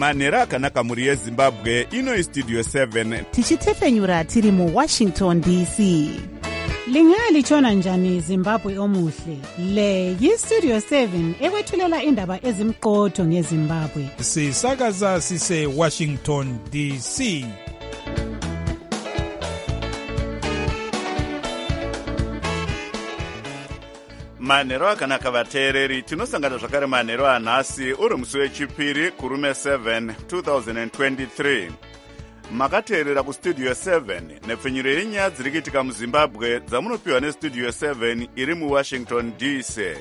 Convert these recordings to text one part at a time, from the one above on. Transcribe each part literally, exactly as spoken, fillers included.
manhero akanaka muri yezimbabwe. Ino istudio seven tichitefenyura tiri mu Washington D C. Lingalitshona njani Zimbabwe omuhle? Le yi-Studio seven ekwethulela indaba ezimqotho ngeZimbabwe. Sisakaza sise Washington D C. manhero akanaka vateereri, tinosangana zvakare manhero anhasi uri musi wechipiri kurume seven twenty twenty-three. Makateerera kustudio seven nepfenyuro yenyaya dziri kuitika muZimbabwe dzamunopiwa nestudio seven iri muWashington D C.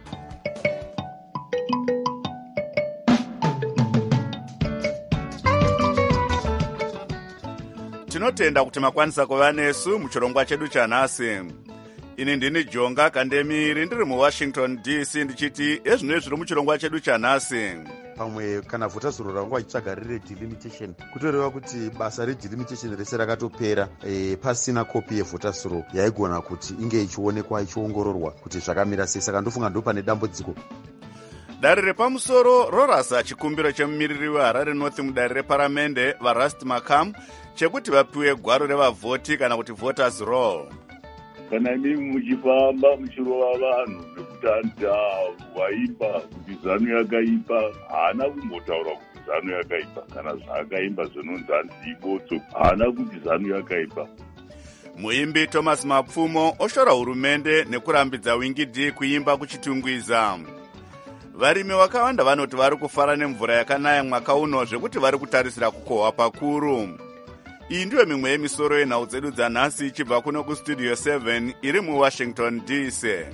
Tinotenda kuti makwanisa kuva nesu muchirongwa chedu chanhasi. Ini ndini Jonga Kandemiri ndiri muWashington D C ndichiti ezvino zviri muchirongwa chedu chanhasi. Pamwe kana vhotazuro rangwa ichitsvaga riri delimitation kutoreva kuti basa redelimitation rese rakatopera e, pasina kopi yevhotazuro yaigona kuti inge ichionekwa ichiongororwa kuti zvakamira sei. Saka ndofunga ndo pane dambudziko. Dare repamusoro rorasa chikumbiro chemumiriri weHarare North mudare reparamende vaRust Makam chekuti vapiwe gwaro revavhoti kana kuti voters roll. Kana imi muchifamba muchirova vanhu nekuti waimba kuti zanu yakaipa, haana kumbotaura kuti zanu yakaipa. Kana zvaakaimba zvinonzi hanzi ibotso, haana kuti zanu yakaipa. Muimbi Thomas Mapfumo oshora hurumende nekurambidza Wingidi kuimba kuchitungwiza. Varimi vakawanda vanoti vari kufara nemvura yakanaya mwaka uno zvekuti vari kutarisira kukohwa pakuru. Iyi ndiyo mimwe yemisoro yenhau dzedu dzanhasi ichibva kuno kustudio seven iri muWashington D C.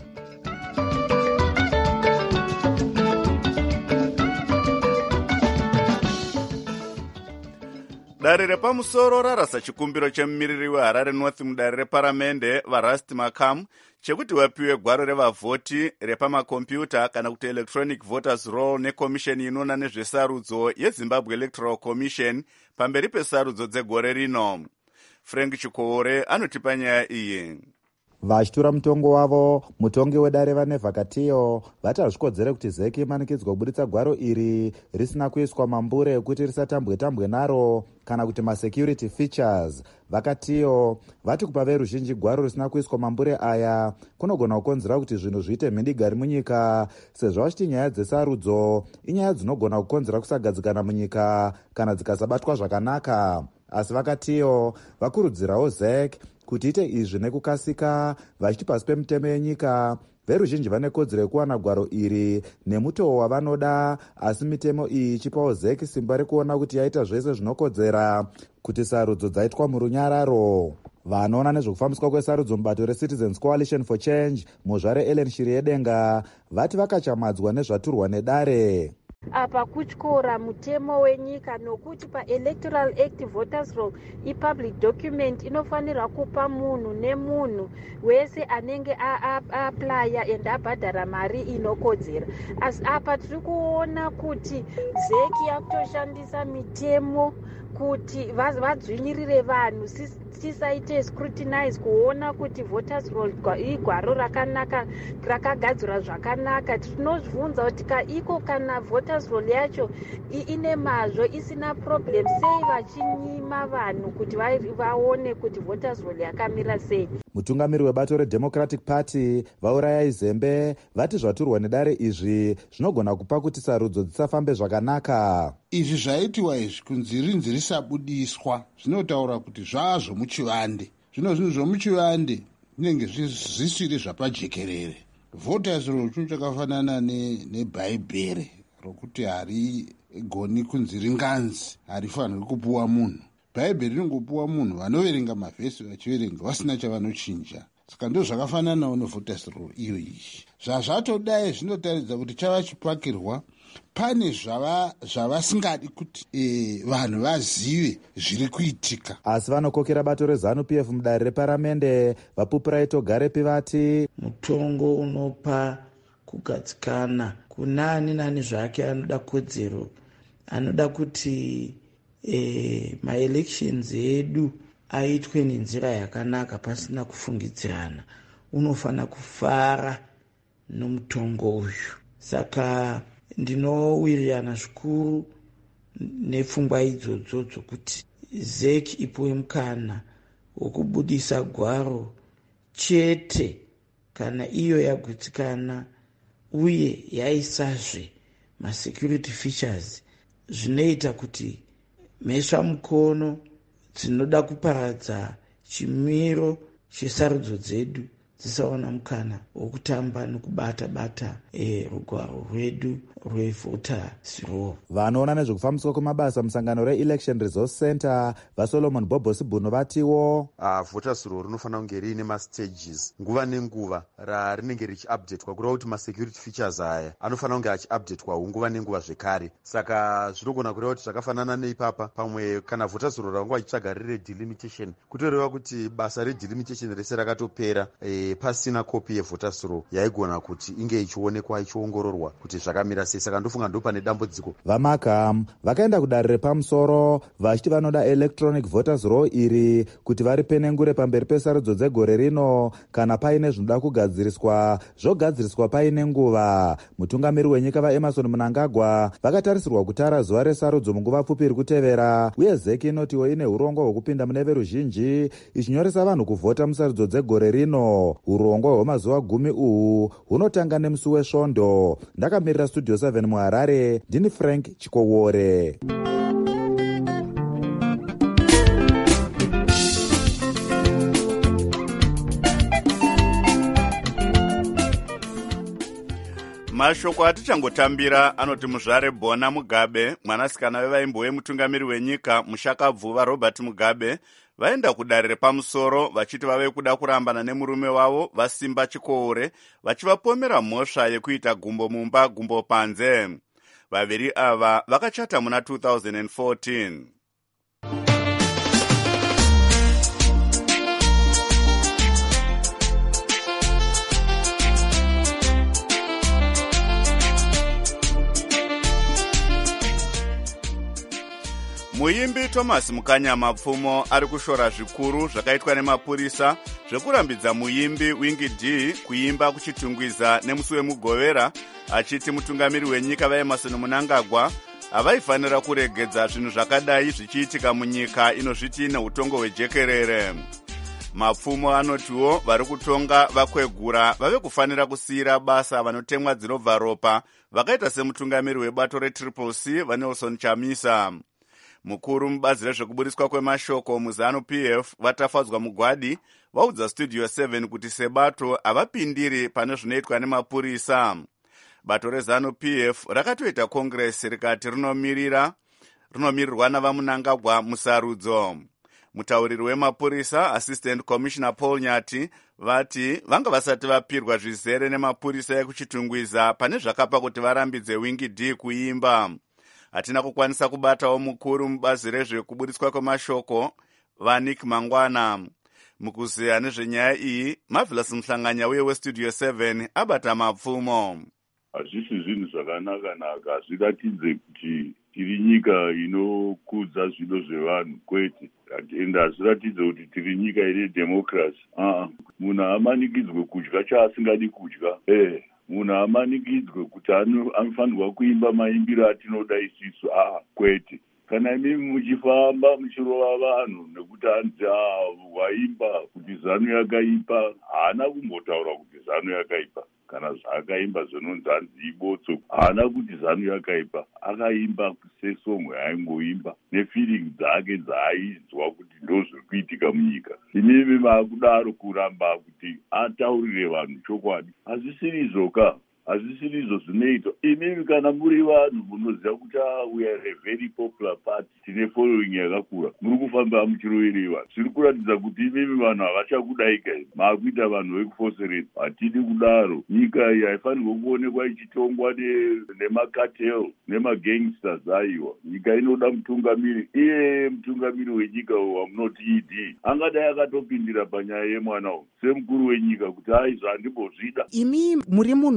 Dare repamusoro rarasa chikumbiro chemumiriri weHarare North mudare reparamende vaRust Makam chekuti vapiwe gwaro revavhoti repamakombiyuta kana kuti electronic voters roll nekomisheni inoona nezvesarudzo yeZimbabwe Electoral Commission pamberi pesarudzo dzegore rino. Frank Chikore anotipa nyaya iyi. Vachitura mutongo wavo, mutongi wedare vane vhakatiyo vati hazvikodzere kuti zeki imanikidzwa kubuditsa gwaro iri risina kuiswa mambure ekuti risatambwe tambwe naro kana kuti masecurity features. Vhakatiyo vati kupa veruzhinji gwaro risina kuiswa mambure aya kunogona kukonzera kuti zvinhu zviite mhindigari munyika, sezvo vachiti nyaya dzesarudzo inyaya dzinogona kukonzera kusagadzikana munyika kana dzikasabatwa zvakanaka. Asi vhakatiyo vakurudzirawo zek kuti ite izvi nekukasika, vachiti pasi pemutemo yenyika veruzhinji vane kodzero yekuwana gwaro iri nemutoo wavanoda, asi mitemo iyi ichipawo zeki simba rekuona kuti yaita zvese zvinokodzera kuti sarudzo dzaitwa murunyararo. Vanoona nezvekufambiswa kwesarudzo mubato reCitizens Coalition for Change muzvare Ellen Shiriedenga vati vakachamadzwa nezvaturwa nedare. Apa kutyora mutemo wenyika nokuti paElectoral Act voters roll ipublic document inofanira kupa munhu nemunhu wese anenge aaplya and abhadhara mari inokodzera. Asi apa tiri kuona kuti zeki yakutoshandisa mitemo kuti vadzvinyirire vanhu tisaite scrutinize kuona kuti voters roll igwaro rakanaka rakagadzirwa zvakanaka. Tinozvibvunza kuti kaiko kana voters roll yacho ine mazvo isina problem sei vachinyima vanhu kuti vaone kuti voters roll yakamira sei. Mutungamiri webato reDemocratic Party vaurayai Zembe vati zvaturwa nedare izvi zvinogona kupa kuti sarudzo dzisafambe zvakanaka. Izvi zvaitiwa izvi kunzi rinzi risabudiswa zvinotaura kuti zvazvo muchivande. Zvino zvinhu zvomuchivande zvinenge zvisiri zvapajekerere. Voters roll chinhu chakafanana nebhaibheri rokuti harigoni kunzi ringanzi harifaniri kupuwa munhu. Bhaibheri ringopuwa munhu vanoverenga mavhesi vachiverenga vasina chavanochinja. Saka ndo zvakafananawo nevoters roll iyo iyi. Zvazvatodai zvinotaridza kuti chava chipakirwa pane zvava zvavasingadi kuti e, vanhu vazive zviri kuitika. Asi vanokokera bato reZanu-P F mudare reparamende vapupuraito Garepi vati mutongo unopa kugadzikana kuna ani nani zvake anoda kodzero, anoda kuti e, maelections edu aitwe nenzira yakanaka pasina kufungidzirana, unofana kufara nomutongo uyu. Saka ndinowirirana zvikuru nepfungwa idzodzo dzokuti zeki ipuwe mukana wokubudisa gwaro chete kana iyo yagutsikana uye yaisazve masecurity features zvinoita kuti mhesva mukono dzinoda kuparadza chimiro chesarudzo dzedu dzisaona mukana wokutamba nokubata-bata e, rugwaro rwedu rwevoters law. Vanoona nezvekufambiswa kwemabasa musangano reelection resource center vasolomon bobosibhuno vatiwo uh, voters law rinofanira kunge riine mastages nguva nenguva rarinenge richiupdatwa kureva kuti masecurity features aya anofanira kunge achiupdatwawo nguva nenguva zvekare. Saka zvinogona kureva kuti zvakafanana neipapa pamwe kana voters law ranga vachitsvaga riri delimitation kutoreva kuti basa redelimitation rese rakatopera e, pasina kopi yevoters law yaigona kuti inge ichionekwa ichiongororwa kuti zvakamira sei. Saka ndofunga ndo pane dambudziko. Vamakam vakaenda kudare repamusoro vachiti vanoda electronic voters law iri kuti varipenengure pamberi pesarudzo dzegore rino kana paine zvinoda kugadziriswa zvogadziriswa paine nguva. Mutungamiri wenyika vaEmerson Mnangagwa vakatarisirwa kutara zuva resarudzo munguva pfupi iri kutevera, uye zeki inotiwo ine urongo hwekupinda mune veruzhinji ichinyoresa vanhu kuvhota musarudzo dzegore rino. Urongo hwemazuva gumi uhu hunotanga nemusi wesvondo. Ndakamirira studio seven muHarare, ndini Frank Chikowore. Mashoko atichangotambira anoti muzvare Bona Mugabe, mwanasikana wevaimbo wemutungamiri wenyika Mushakabvuva Robert Mugabe, vaenda kudare repamusoro vachiti vave kuda kurambana nemurume wavo Vasimba Chikowore, vachivapomera mhosva yekuita gumbo mumba gumbo panze. Vaviri ava vakachata muna two thousand fourteen. Muimbi Thomas Mukanyama Pfumo ari kushora zvikuru zvakaitwa nemapurisa zvekurambidza muimbi Wingy D kuimba kuchitungwiza nemusi wemugovera, achiti mutungamiri wenyika vaEmerson Mnangagwa havaifanira kuregedza zvinhu zvakadai zvichiitika munyika inozviti neutongo hwejekerere. Mapfumo anotiwo vari kutonga vakwegura vave kufanira kusiyira basa vanotemwa dzinobva ropa vakaita semutungamiri webato retriple C vaNelson Chamisa. Mukuru mubazi rezvekubudiswa kwemashoko muZanu P F vatafadzwa Mugwadi vaudza Studio seven kuti sebato havapindiri pane zvinoitwa nemapurisa. Bato reZanu P F rakatoita kongresi rikati rinomirira rinomirirwa navaMnangagwa musarudzo. Mutauriri wemapurisa Assistant Commissioner Paul Nyati vati vanga vasati vapirwa zvizere nemapurisa ekuchitungwiza pane zvakapa kuti varambidze Wingy D kuimba. Hatina kukwanisa kubatawo mukuru mubazi rezvekubudiswa kwemashoko vaNick Mangwana. Mukuziya nezvenyaya iyi, Marvelous Mhlanganya uye weStudio seven abata mapfumo. Hazvisi zvinhu zvakanaka-naka, hazviratidze kuti tiri nyika inokudza zvido zvevanhu, kwete. Ende hazviratidze kuti tiri nyika ine democracy. Ah, munhu haamanikidzwe kudya chaasingadi kudya. Eh. Munhu amanikidzwe kuti anofanirwa kuimba maimbiro atinoda isisu. Ah, kwete. Kana imimi muchifamba muchirova vanhu nekuti hanzi waimba kuti Zanu yakaipa, haana kumbotaura kuti Zanu yakaipa. Kana zvaakaimba zvinonzi hanzi ibotso, haana kuti Zanu yakaipa. Akaimba sesongo yaingoimba nefeeling dzake dzaaizwa kuti ndozviri kuitika munyika. Imimi maakudaro kuramba kuti ataurire vanhu chokwadi. Hazvisirizoka. Hazvisirizo zvinoitwa. Imimi kana muri vanhu munoziva kuti we are a very popular party, tine following yakakura, muri kufamba muchirovereva. Zviri kuratidza kuti imimi vanhu havachakudaika. Maakuita vanhu vekufosereta. Hatidi kudaro. Nyika iyi haifanirwa kuonekwa ichitongwa nemacartel nemagangsters aiwa. Nyika inoda mutungamiri. Iye mutungamiri wenyika wamunoti E D angadai akatopindira panyaya yemwana uyu semukuru wenyika kuti aizvo handimbozvida. Imi muri munhu ai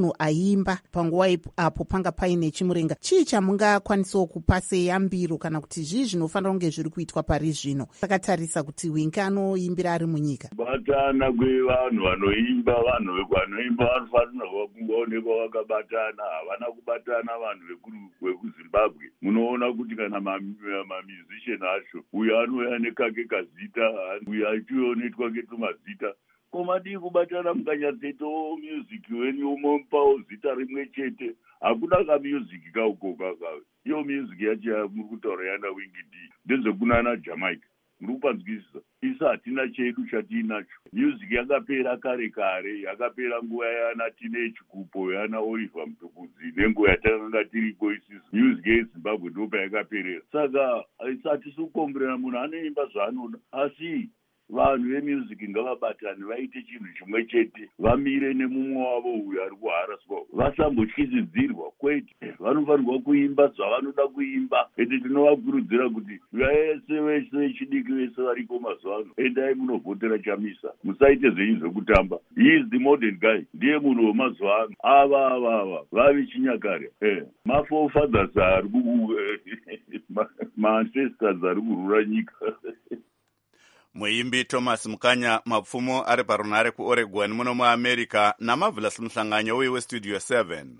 vachiimba panguva apo panga paine chimurenga. chii chamungakwanisawo kupa seyambiro kana kuti zvii zvinofanira kunge zviri kuitwa pari zvino takatarisa kuti wingi anoimbira ari munyika? Batana kwevanhu vanoimba, vanhu vanoimba vanofanirwa kungoonekwa vakabatana. Havana kubatana vanhu vekuzimbabwe. Munoona kuti kana mamusician acho uyo anouya nekake kazita, uyo achionoitwa ketumazita, komadi kubatana mukanyatseto music wenyu umompawo zita rimwe chete. Hakuna kamusic kauko kakawe. Iyo music yacho muri kutaura yana Wingi D ndezokunana Jamaica. Muri kupanzwisisa? Isa hatina chedu chatinacho. Music yakapera kare kare, yakapera nguva yana Teenage Kupo, yana Oliver Mtukudzi, nenguva yatakanga tiripo isisi. Music yeZimbabwe ndopa yakaperera. Saka isati sukombrera munhu anoimba zvaanoda, asi vanhu vemusic ngavabatane vaite chinhu chimwe chete, vamire nemumwe wavo uyo ari kuharaswa, vasambotyisidzirwa. Kwete, vanofanirwa kuimba zvavanoda kuimba. Ende tinovakurudzira kuti vese vese vechidiki vese variko mazuva ano, endai munovhotera Chamisa, musaite zvenyu zvekutamba. He is the modern guy, ndiye munhu wemazuva ano. Ava ava ava vavi chinyakare, eh maforefathers ari ku ma-ancestors ari kurura nyika. Muimbi Thomas Mukanya mapfumo ari parunare kuOregon muno muAmerica naMarvelous Mhlanganyo uyu weStudio seven.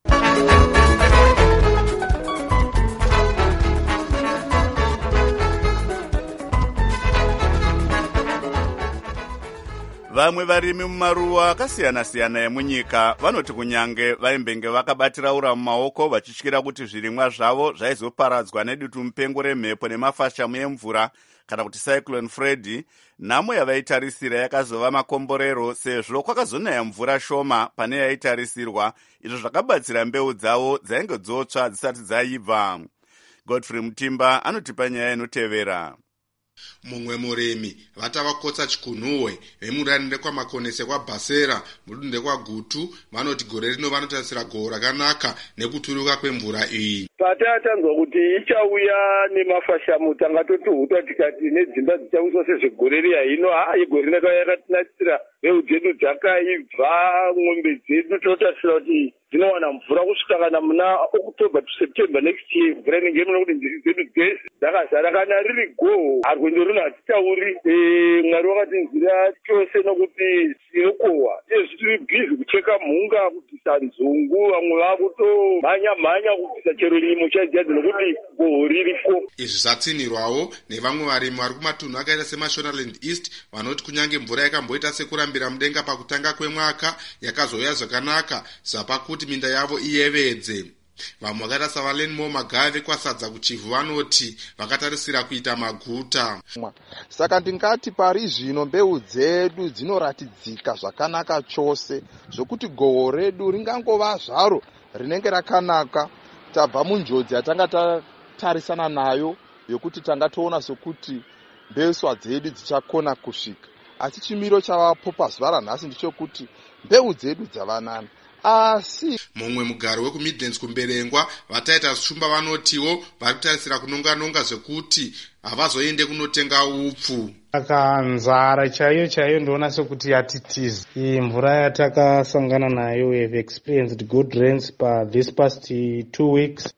Vamwe varimi mumaruwa akasiyana-siyana emunyika vanoti kunyange vaimbenge vakabatira ura mumaoko vachityira kuti zvirimwa zvavo zvaizoparadzwa nedutu mupengo remhepo nemafashamu emvura kana kuti Cyclone Freddy, nhamo yavaitarisira yakazova makomborero sezvo kwakazonaya mvura shoma pane yaitarisirwa, izvo zvakabatsira mbeu dzavo dzainge dzotsva dzisati dzaibva. Godfrey Mutimba anotipa nyaya inotevera. Mumwe murimi vatavakotsa chikunhuhwe vemuranire kwamakonese kwaBhasera mudunde kwaGutu vanoti gore rino vanotarisira gohwo rakanaka nekuturuka kwemvura iyi. Patatanzwa kuti ichauya nemafashamu tanga totuhuta tikati nedzimba dzichauswa sezvegore riya hino haa igore rino yakatinasira mbeu dzedu dzakaibva mwombe dzedu totarisira kuti dzinowana mvura kusvika kana muna October to September next year. Mvura inenge inoona kuti nziri dzedu dzese dzakazara kana riri gohwo arwendo rino hatitauri. Mwari wakatinzira chose nokuti tinokohwa izvi tiri bhizi kucheka mhunga kubvisa nzungu, vamwe vakutomhanya mhanya kubvisa chero limo chaidzadzi nokuti gohwo ririko. Izvi zvatsinirwawo nevamwe varimi vari kumatunhu akaita seMashonaland East vanoti kunyange mvura yakamboita sekurambira mudenga pakutanga kwemwaka yakazouya zvakanaka zvapakuti minda yavo iyevedze. Vamwe vakaita savalenmo Magave kwasadza kuchivhu vanoti vakatarisira kuita maguta. Saka ndingati pari zvino mbeu dzedu dzinoratidzika zvakanaka chose zvokuti gohwo redu ringangova zvaro rinenge rakanaka. Tabva munjodzi yatanga tatarisana nayo yokuti tanga toona sokuti mbeswa dzedu dzichakona kusvika, asi chimiro chavapo pazuva ranhasi ndichokuti mbeu dzedu dzavanana. Asi mumwe mugaro wekuMidlands kumberengwa vataita zvishumba vanotiwo vari kutarisira kunonga-nonga zvekuti havazoende kunotenga upfu. Saka nzara chaiyo chaiyo ndoona sekuti yatitiza. Iyi mvura yatakasangana nayo, we have experienced good rains pa this past two weeks.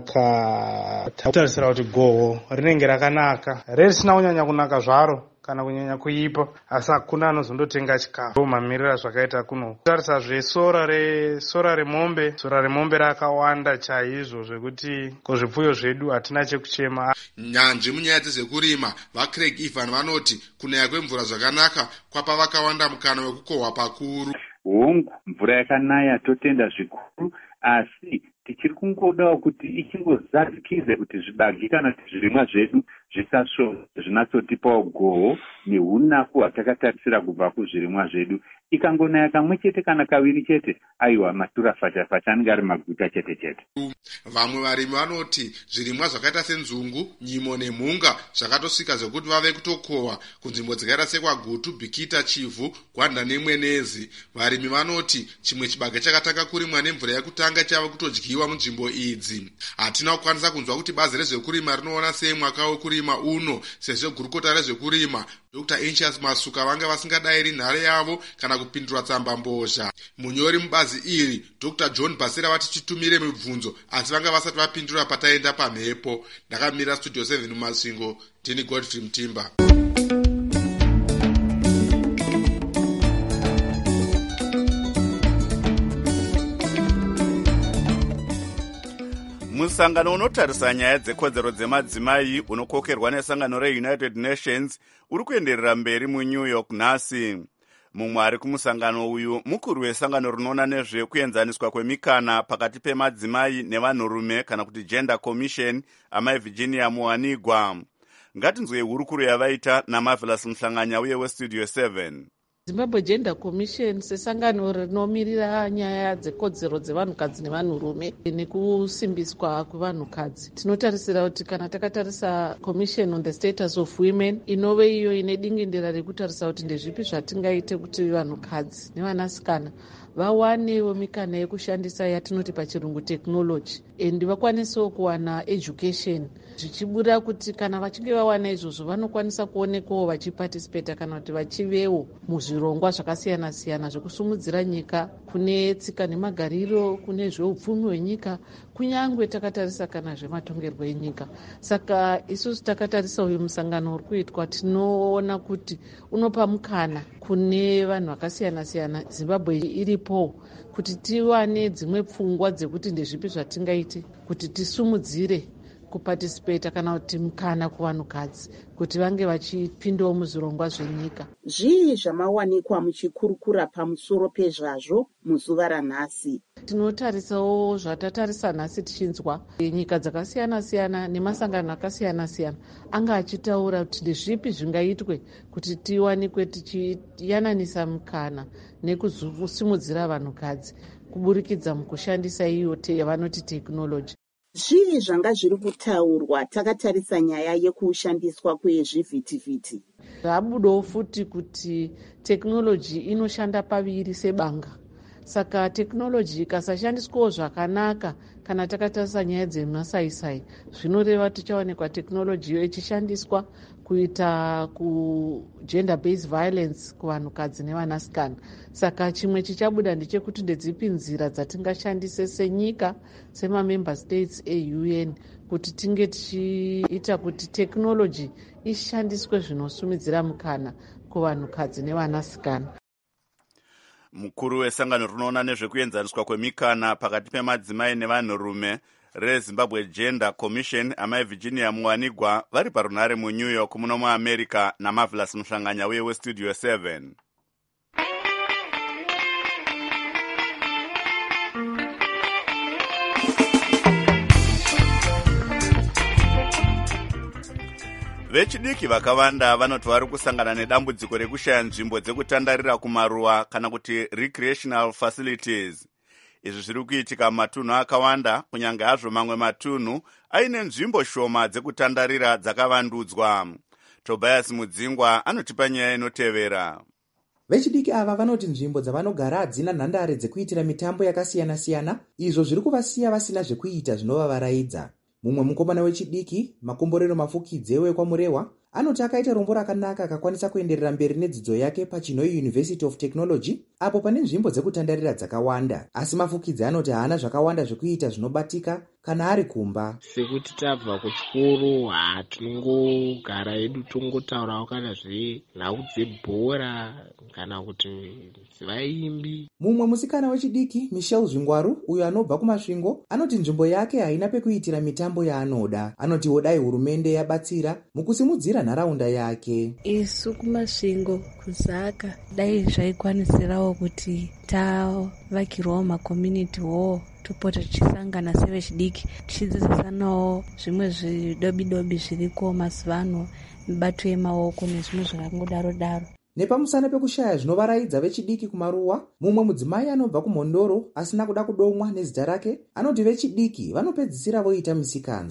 Saka tautarisira kuti gohwo rinenge rakanaka, risina kunyanya kunaka zvaro kana kunyanya kuipa, asi hakuna anozondotenga chikafu mamirira zvakaita kuno. Tarisa zvesora resora remombe, sora remombe rakawanda chaizvo zvekuti kuzvipfuyo zvedu hatina chekuchema. Nyanzvi munyaya dzezvekurima vaCraig Evan vanoti kunaya kwemvura zvakanaka kwapa vakawanda mukana wekukohwa pakuru. Hongu mvura yakanaya totenda zvikuru, asi tichiri kungodawo kuti ichingozadzikidze kuti zvibagi kana kuti zvirimwa zvedu zvisasvo zvinatsotipawo gohwo nehunaku hwatakatarisira kubva kuzvirimwa zvedu. Ikangonaya kamwe chete kana kaviri chete, aiwa matura fasha fasha anenge ari maguta chete chete. Vamwe varimi vanoti zvirimwa zvakaita senzungu, nyimo nemhunga zvakatosvika zvekuti vave kutokohwa kunzvimbo dzakaita sekwaGutu, Bikita, Chivhu, Gwanda neMwenezi. Varimi vanoti chimwe chibage chakatanga kurimwa nemvura yekutanga chava kutodyiwa munzvimbo idzi. Hatina kukwanisa kunzwa kuti bazi rezvekurima rinoona sei mwaka wekurima zvekurima uno, sezvo gurukota rezvekurima Dr Anxious Masuka vanga vasingadayiri nhare yavo kana kupindura tsamba mbozha. Munyori mubazi iri Dr John Basira vati titumire mibvunzo asi vanga vasati vapindura pataenda pamhepo. Ndakamira Studio seven mumasvingo, ndini Godfrey Mtimba. Musangano unotarisa nyaya dzekodzero dzemadzimai unokokerwa nesangano reUnited Nations uri kuenderera mberi muNew York nhasi. Mumwe ari kumusangano uyu mukuru wesangano rinoona nezvekuenzaniswa kwemikana pakati pemadzimai nevanhurume kana kuti Gender Commission, amai Virginia Muwanigwa. Ngatinzwe hurukuru yavaita naMarvelous Mhlanganya uye weStudio seven. Zimbabwe Gender Commission sesangano rinomirira nyaya dzekodzero dzevanhukadzi nevanhurume nekusimbiswa kwevanhukadzi. Tinotarisira kuti kana takatarisa Commission on the Status of Women inove iyo ine dingindira rekutarisa kuti ndezvipi zvatingaite kuti vanhukadzi nevanasikana vawanewo mikana yekushandisa yatinoti pachirungu technology and vakwanisewo kuwana education, zvichibuda kuti kana vachinge vawana izvozvo vanokwanisa kuonekwawo vachiparticipate kana kuti vachivewo muzvirongwa zvakasiyana siyana zvekusumudzira nyika, kune tsika nemagariro, kune zveupfumi hwenyika, kunyangwe takatarisa kana zvematongerwo enyika. Saka isusu takatarisa uyu musangano uri kuitwa tinoona kuti unopa mukana kune vanhu vakasiyana siyana Zimbabwe iripo kuti tiwane dzimwe pfungwa dzekuti ndezvipi zvatingaite kuti tisumudzire kuparticipate kana kuti mukana kuvanhukadzi kuti vange vachipindawo muzvirongwa zvenyika. Zvii zvamawanikwa muchikurukura pamusoro pezvazvo muzuva ranhasi? Tinotarisawo zvatatarisa nhasi tichinzwa nyika dzakasiyana siyana nemasangano akasiyana siyana anga achitaura kuti ndezvipi zvingaitwe kuti tiwanikwe tichiyananisa mukana nekusimudzira vanhukadzi kuburikidza mukushandisa iyo yavanoti technology. Zvii zvanga zviri kutaurwa takatarisa nyaya yekushandiswa kwezvivhitivhiti? Zvabudawo futi kuti technology inoshanda paviri sebanga. Saka technology ikasashandiswawo zvakanaka kana takatarisa nyaya dzemasaisai zvinoreva tichaonekwa technology iyo ichishandiswa kuita ku gender based violence kuvanhukadzi nevanasikana. Saka chimwe chichabuda ndechekuti ndedzipi nzira dzatingashandise senyika semamember states eU N kuti tinge tichiita kuti technology ishandiswe zvinosumidzira mukana kuvanhukadzi nevanasikana. Mukuru wesangano rinoona nezvekuenzaniswa kwemikana pakati pemadzimai nevanhurume reZimbabwe Gender Commission, amai Virginia Muwanigwa vari parunhare muNew York muno muAmerica naMarvelous Mhlanganya uye weStudio seven. Vechidiki vakawanda vanoti vari kusangana nedambudziko rekushaya nzvimbo dzekutandarira kumaruwa kana kuti recreational facilities. Izvi zviri kuitika mumatunhu akawanda, kunyange hazvo mamwe matunhu aine nzvimbo shoma dzekutandarira dzakavandudzwa. Tobias Mudzingwa anotipa nyaya inotevera. Vechidiki ava vanoti nzvimbo dzavanogara hadzina nhandare dzekuitira mitambo yakasiyana siyana, izvo zviri kuvasiya vasina zvekuita zvinovavaraidza. Mumwe mukomana wechidiki, Makomborero Mafukidze wekwamurehwa, anoti akaita rombo rakanaka akakwanisa kuenderera mberi nedzidzo yake paChinoi University of Technology, apo pane nzvimbo dzekutandarira dzakawanda. Asi Mafukidze anoti haana zvakawanda zvekuita zvinobatika kana ari kumba. Sekuti tabva kuchikoro hatinongogara hedu tongotaurawo kana zvenhau dzebhora kana kuti vaimbi. Mumwe musikana wechidiki, Michelle Zvingwaru, uyo anobva kumasvingo, anoti nzvimbo yake haina pekuitira mitambo yaanoda. Anoti hodai hurumende yabatsira mukusimudzira nharaunda yake. Isu kumasvingo kuzaka dai zvaikwanisirawo kuti tavakirwawo makommunity hall topota tichisangana sevechidiki tichidzidzisanawo zvimwe zvidobidobi zviriko mazuva ano, mibato yemaoko nezvimwe zvakangodaro daro. Nepamusana pekushaya zvinovaraidza vechidiki kumaruwa, mumwe mudzimai anobva kuMhondoro asina kuda kudomwa nezita rake anoti vechidiki vanopedzisira voita misikanzwa.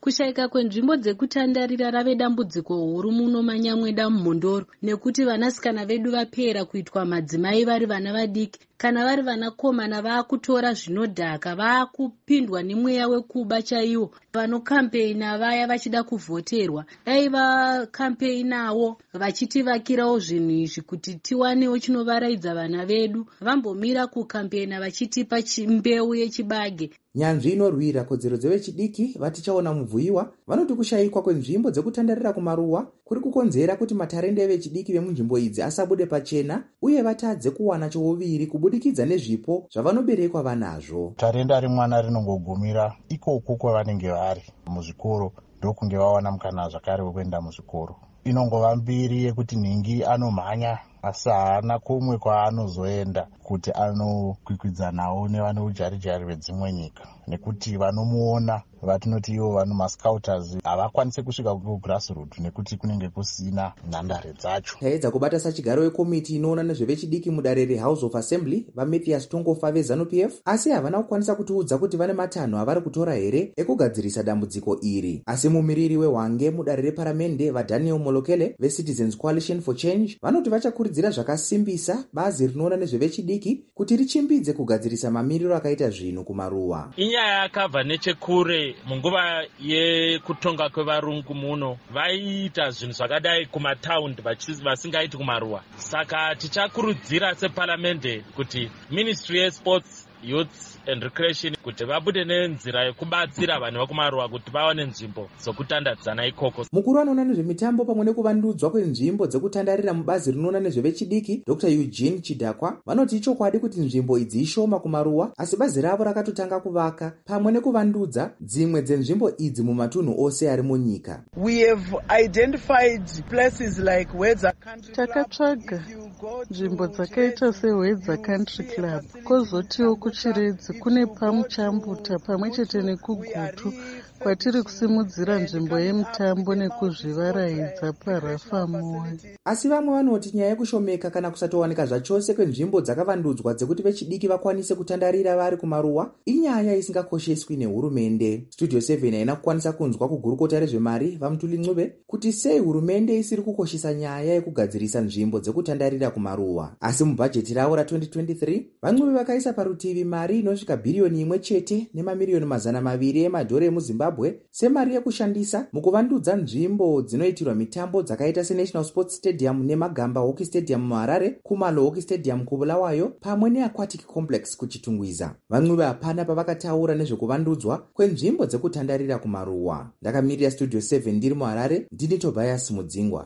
Kushayika kwenzvimbo dzekutandarira rave dambudziko huru muno manyamweda mumhondoro, nekuti vanasikana vedu vapera kuitwa madzimai vari vana vadiki. Kana vari vanakomana vaakutora zvinodhaka, vaakupindwa nemweya wekuba chaiwo. Vanokampeina vaya vachida kuvhoterwa, dai vakampeinawo vachitivakirawo zvinhu izvi kuti tiwanewo chinovaraidza vana vedu, vambomira kukampeina vachitipa mbeu yechibage. Nyanzvi inorwira kodzero dzevechidiki vatichaona muvhuyiwa vanoti kushayikwa kwenzvimbo dzekutandarira kumaruwa kuri kukonzera kuti matarenda evechidiki vemunzvimbo idzi asabude pachena uye vatadze kuwana chouviri kubudikidza nezvipo zvavanoberekwa vanazvo. Tarenda remwana rinongogumira ikoko kwavanenge vari muzvikoro ndokunge vawana mukana zvakare wekuenda muzvikoro. Inongova mbiri yekuti nhingi anomhanya asi haana kumwe kwaanozoenda kuti anokwikwidzanawo nevane ujarijari vedzimwe nyika, nekuti vanomuona vatinoti ivo vanhu mascouters havakwanise kusvika kugrassroot nekuti kunenge kusina nhandare dzacho. Taedza kubata sachigaro wekomiti inoona nezvevechidiki mudare reHouse of Assembly vaMatthias Tongofa veZANU-P F, asi havana kukwanisa kutiudza kuti vane matanho avari kutora here ekugadzirisa dambudziko iri. Asi mumiriri wehwange mudare reparamende vaDaniel Molokele veCitizens Coalition for Change vanoti vachakurudzira zvakasimbisa bazi rinoona nezvevechidiki kuti richimbidze kugadzirisa mamiriro akaita zvinhu kumaruwa. Inyaya yakabva nechekure. Munguva yekutonga kwevarungu muno vaiita zvinhu zvakadai kumataundi vasingaiti kumaruwa. Saka tichakurudzira separamende kuti Ministry yeSports, Youth and Recreation kuti vabude nenzira yekubatsira vanhu vekumaruwa kuti vawane nzvimbo dzokutandadzana ikoko. Mukuru anoona nezvemitambo pamwe nekuvandudzwa kwenzvimbo dzekutandarira mubazi rinoona nezvevechidiki Doctor Eugene Chidakwa vanoti ichokwadi kuti nzvimbo idzi ishoma kumaruwa, asi bazi ravo rakatotanga kuvaka pamwe nekuvandudza dzimwe dzenzvimbo idzi mumatunhu ose ari munyika. We have identified places like Wedza Country Club. Takatsvaga nzvimbo dzakaita seWedza Country Club, kozotiwo kuchiredzi kune pamuchambuta pamwe chete nekugutu kwatiri kusimudzira nzvimbo yemutambo nekuzvivaraidza parafa moyo. Asi vamwe vanoti nyaya yekushomeka kana kusatowanika zvachose kwenzvimbo dzakavandudzwa dzekuti vechidiki vakwanise kutandarira vari kumaruwa inyaya isingakosheswi nehurumende. Studio seven haina kukwanisa kunzwa kugurukota rezvemari vaMutuli Ncube kuti sei hurumende isiri kukoshesa nyaya yekugadzirisa nzvimbo dzekutandarira kumaruwa. Asi mubhajeti ravo ra twenty twenty-three vaNcube vakaisa parutivi mari inosvika bhiriyoni imwe chete nemamiriyoni mazana maviri emadhora emuZimbabwe semari yekushandisa mukuvandudza nzvimbo dzinoitirwa mitambo dzakaita seNational Sports Stadium neMagamba Hockey Stadium muHarare, Kumalo Hockey Stadium kuBulawayo pamwe neAquatic Complex kuChitungwiza. vaNcube hapana pavakataura nezvekuvandudzwa kwenzvimbo dzekutandarira kumaruwa. Ndakamirira Studio seven ndiri muHarare, ndini Tobias Mudzingwa.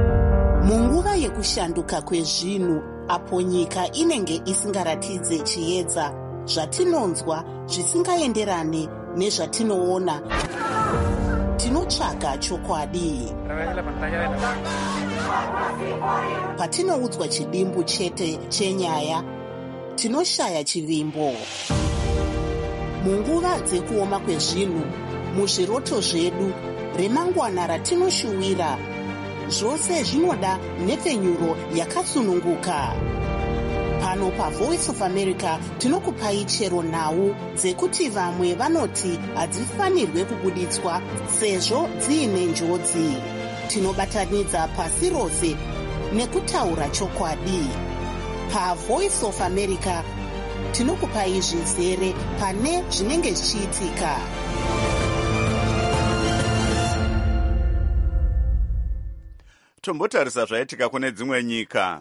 Munguva yekushanduka kwezvinhu apo nyika inenge isingaratidze chiedza, zvatinonzwa zvisingaenderane nezvatinoona, tinotsvaga chokwadi. Patinoudzwa chidimbu chete chenyaya, tinoshaya chivimbo. Munguva dzekuoma kwezvinhu, muzviroto zvedu, remangwana ratinoshuwira, zvose zvinoda nhepfenyuro yakatsununguka. Pano paVoice of America tinokupai chero nhau dzekuti vamwe vanoti hadzifanirwe kubuditswa sezvo dziine njodzi. Tinobatanidza pasi rose nekutaura chokwadi. PaVoice of America tinokupai zvizere pane zvinenge zvichiitika. Tombotarisa zvaitika kune dzimwe nyika.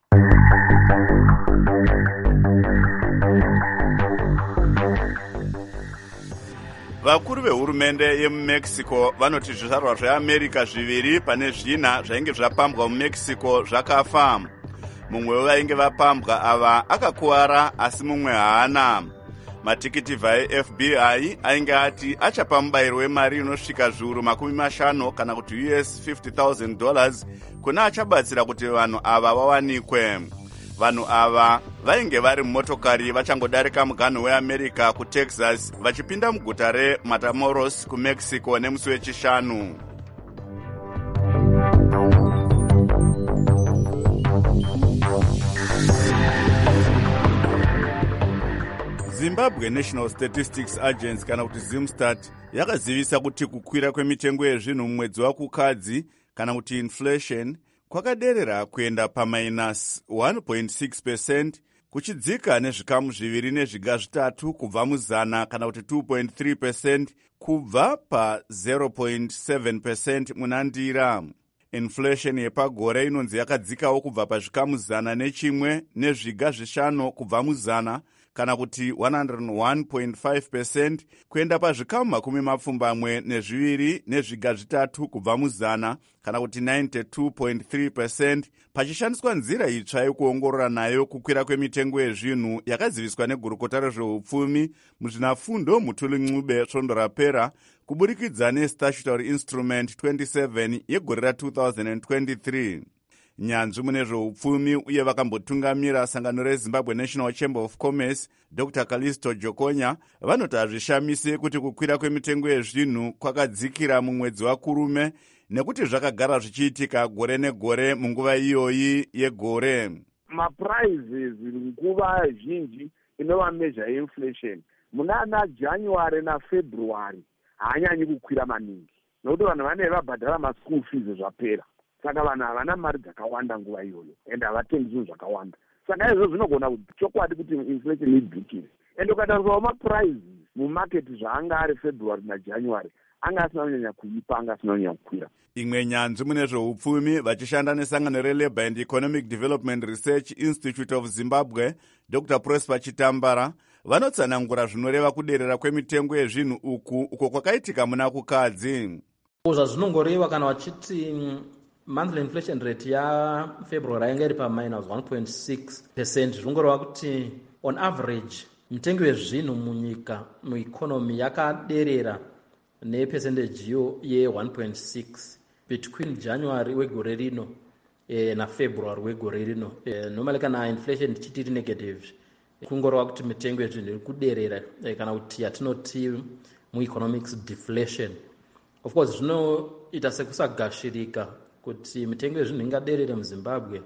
Vakuru vehurumende yemuMexico vanoti zvizvarwa zveAmerica zviviri pane zvina zvainge zvapambwa muMexico zvakafa. Mumwe wevainge vapambwa ava akakuwara asi mumwe haana. Matikiti eF B I ainge ati achapa mubayiro wemari inosvika zviuru makumi mashanu kana kuti U S fifty thousand dollars kuna achabatsira kuti vanhu ava vawanikwe. Vanhu ava vainge vari mumotokari vachangodarika muganhu weAmerica kuTexas vachipinda muguta reMatamoros kuMexico nemusi wechishanu. zimbabwe national statistics agency kana kuti zimstat yakazivisa kuti kukwira kwemitengo yezvinhu mumwedzi wakukadzi kana kuti inflation kwakaderera kuenda paminus one point six percent kuchidzika nezvikamu zviviri nezviga zvitatu kubva muzana kana kuti two point three percent kubva pa zero point seven percent munandira. Inflation yepagore inonzi yakadzikawo kubva pazvikamu zana nechimwe nezviga zvishanu kubva muzana kana kuti one hundred one point five percent kuenda pazvikamu makumi mapfumbamwe nezviviri nezviga zvitatu kubva muzana kana kuti ninety-two point three percent pachishandiswa nzira itsva yekuongorora nayo kukwira kwemitengo yezvinhu yakaziviswa negurukota rezveupfumi muzvinafundo Mutuli Ncube svondo rapera kuburikidza nestatutory instrument twenty-seven yegore ra two thousand twenty-three. Nyanzvi mune zveupfumi uye vakambotungamira sangano reZimbabwe National Chamber of Commerce Doctor Kalisto Jokonya vanoti hazvishamise kuti kukwira kwemitengo yezvinhu kwakadzikira mumwedzi wakurume nekuti zvakagara zvichiitika gore negore munguva iyoyi yegore. Maprizes nguva zhinji inova measure yeinflation munana January na February haanyanyi kukwira maningi nokuti vanhu vanenge vabhadhara maschool fees zvapera, saka vanhu havana mari dzakawanda nguva iyoyo ende havatengi zvinhu zvakawanda, saka izvo zvinogona kuti chokwadi kuti inflation idzikire. Ende ukatarisawo maprizes mumaketi zvaanga ari February naJanuary anga asina kunyanya kuipa, anga asina kunyanya kukwira. Imwe nyanzvi mune zveupfumi vachishanda nesangano reLabour and Economic Development Research Institute of Zimbabwe Doctor Prosper Chitambara vanotsanangura zvinoreva kuderera kwemitengo yezvinhu uku uko kwakaitika muna kukadzi. Zvazvinongoreva kana vachiti monthly inflation rate yaFebruary yanga iri pa minus one point six percent zvinongoreva kuti on average mitengo yezvinhu munyika mueconomy yakaderera nepercentage yo ye one point six between January wegore rino eh, na February wegore rino. Eh, normally kana inflation tichiti negative kungoreva kuti mitengo yezvinhu iri kuderera eh, kana kuti yatinoti mueconomics deflation. Of course zvinoita sekusagashirika kuti mitengo yezvinhu ingaderere muZimbabwe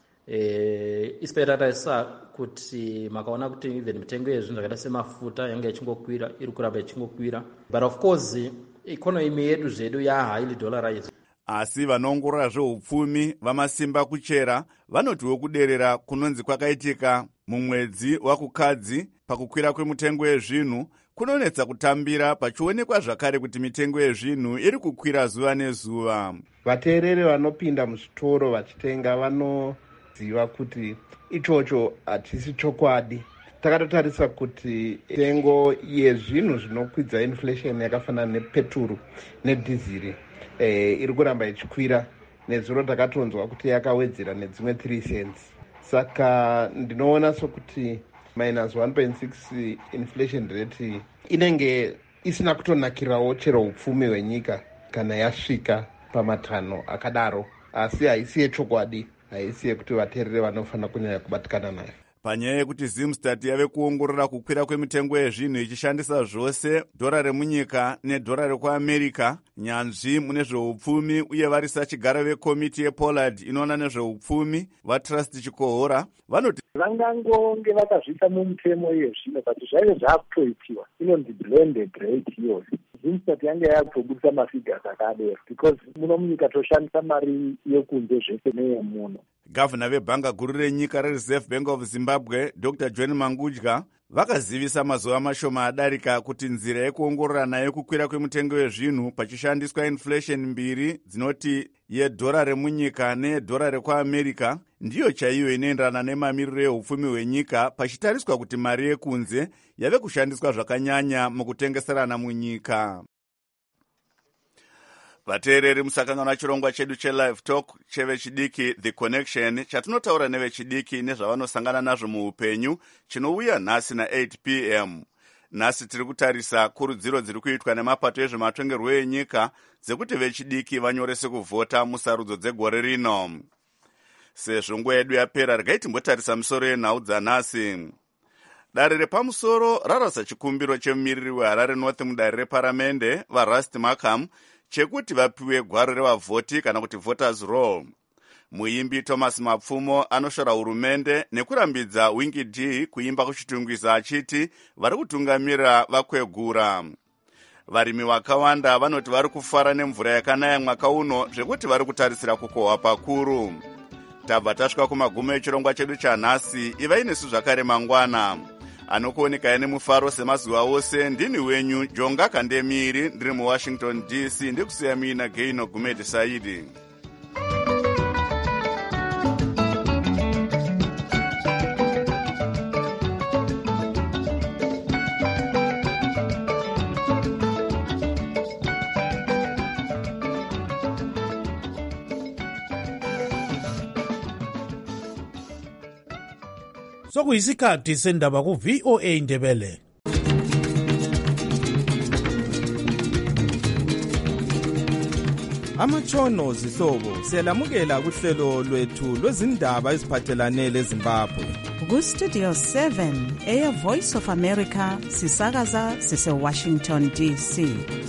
eh, isiperatarisa kuti makaona kuti even mitengo yezvinhu zvakaita semafuta yanga ichingokwira iri kuramba ichingokwira, but of course economy yedu zvedu ya highly dollarized. Asi vanoongorora zveupfumi vamasimba kuchera vanotiwo kuderera kunonzi kwakaitika mumwedzi wakukadzi pakukwira kwemitengo yezvinhu kunonetsa kutambira pachionekwa zvakare kuti mitengo yezvinhu iri kukwira zuva nezuva. Vateereri vanopinda muzvitoro vachitenga vanoziva kuti ichocho hatisi chokwadi. Takatotarisa kuti mitengo yezvinhu zvinokwidza inflation yakafanana nepeturu nedhiziri eh, iri kuramba ichikwira, nezuro takatonzwa kuti yakawedzera nedzimwe three cents. Saka ndinoona sokuti minus one point six inflation rate inenge isina kutonakirawo chero upfumi hwenyika kana yasvika pamatanho akadaro, asi haisi yechokwadi, haisi yekuti vateereri vanofanira kunyanya kubatikana nayo. Panyaya yekuti Zimstat yave kuongorora kukwira kwemitengo yezvinhu ichishandisa zvose dhora remunyika nedhora rekuAmerica, nyanzvi mune zveupfumi uye varisachigara vekomiti yePollard inoona nezveupfumi vaTrust Chikohora vanoti vangangonge vakazviita mumutemo yezvino kuti zvaive zvaakutoitiwa inonzi blended rate iyoyo. Zimstat yange yakutobudisa mafigures akadero because muno munyika toshandisa mari yekunze zvese neyemuno. Gavana vebhanga guru renyika reReserve Bank of Zimbabwe Doctor John Mangudya vakazivisa mazuva mashoma adarika kuti nzira yekuongorora nayo kukwira kwemitengo yezvinhu pachishandiswa inflation mbiri dzinoti yedhora remunyika neyedhora rekuAmerica ndiyo chaiyo inoenderana nemamiriro eupfumi hwenyika pachitariswa kuti mari yekunze yave kushandiswa zvakanyanya mukutengeserana munyika. Vateereri musakangana chirongwa chedu chelive talk chevechidiki The Connection chatinotaura nevechidiki nezvavanosangana nazvo muupenyu chinouya nhasi na eight p m. Nhasi tiri kutarisa kurudziro dziri kuitwa nemapato ezvematongerwo enyika dzekuti vechidiki vanyorese kuvhota musarudzo dzegore rino. Sezvo nguva yedu yapera regai timbotarisa misoro yenhau dzanhasi. Dare repamusoro rarasa chikumbiro chemumiriri weHarare North mudare reparamende vaRust Markham chekuti vapiwe gwaro revavhoti kana kuti voters roll. muimbi Thomas Mapfumo anoshora hurumende nekurambidza Winky D kuimba kuchitungwiza achiti vari kutungamira vakwegura. Varimi vakawanda vanoti vari kufara nemvura yakanaya mwaka uno zvekuti vari kutarisira kukohwa pakuru. Tabva tasvika kumagumo echirongwa chedu chanhasi. Ivai nesu zvakare mangwana. Anokuonekaya nemufaro semazuva ose ndini wenyu Jonga Kandemiri ndiri muWashington D C ndikusiya mina Gaino Gumedi Saidi. Sokuyisikhathi sendaba ku V O A Ndebele. Amatshono zihlobo siyalamukela kuhlelo lwethu lwezindaba eziphathelane leZimbabwe. Ku Studio seven eya Voice of America sisakaza sise Washington D C.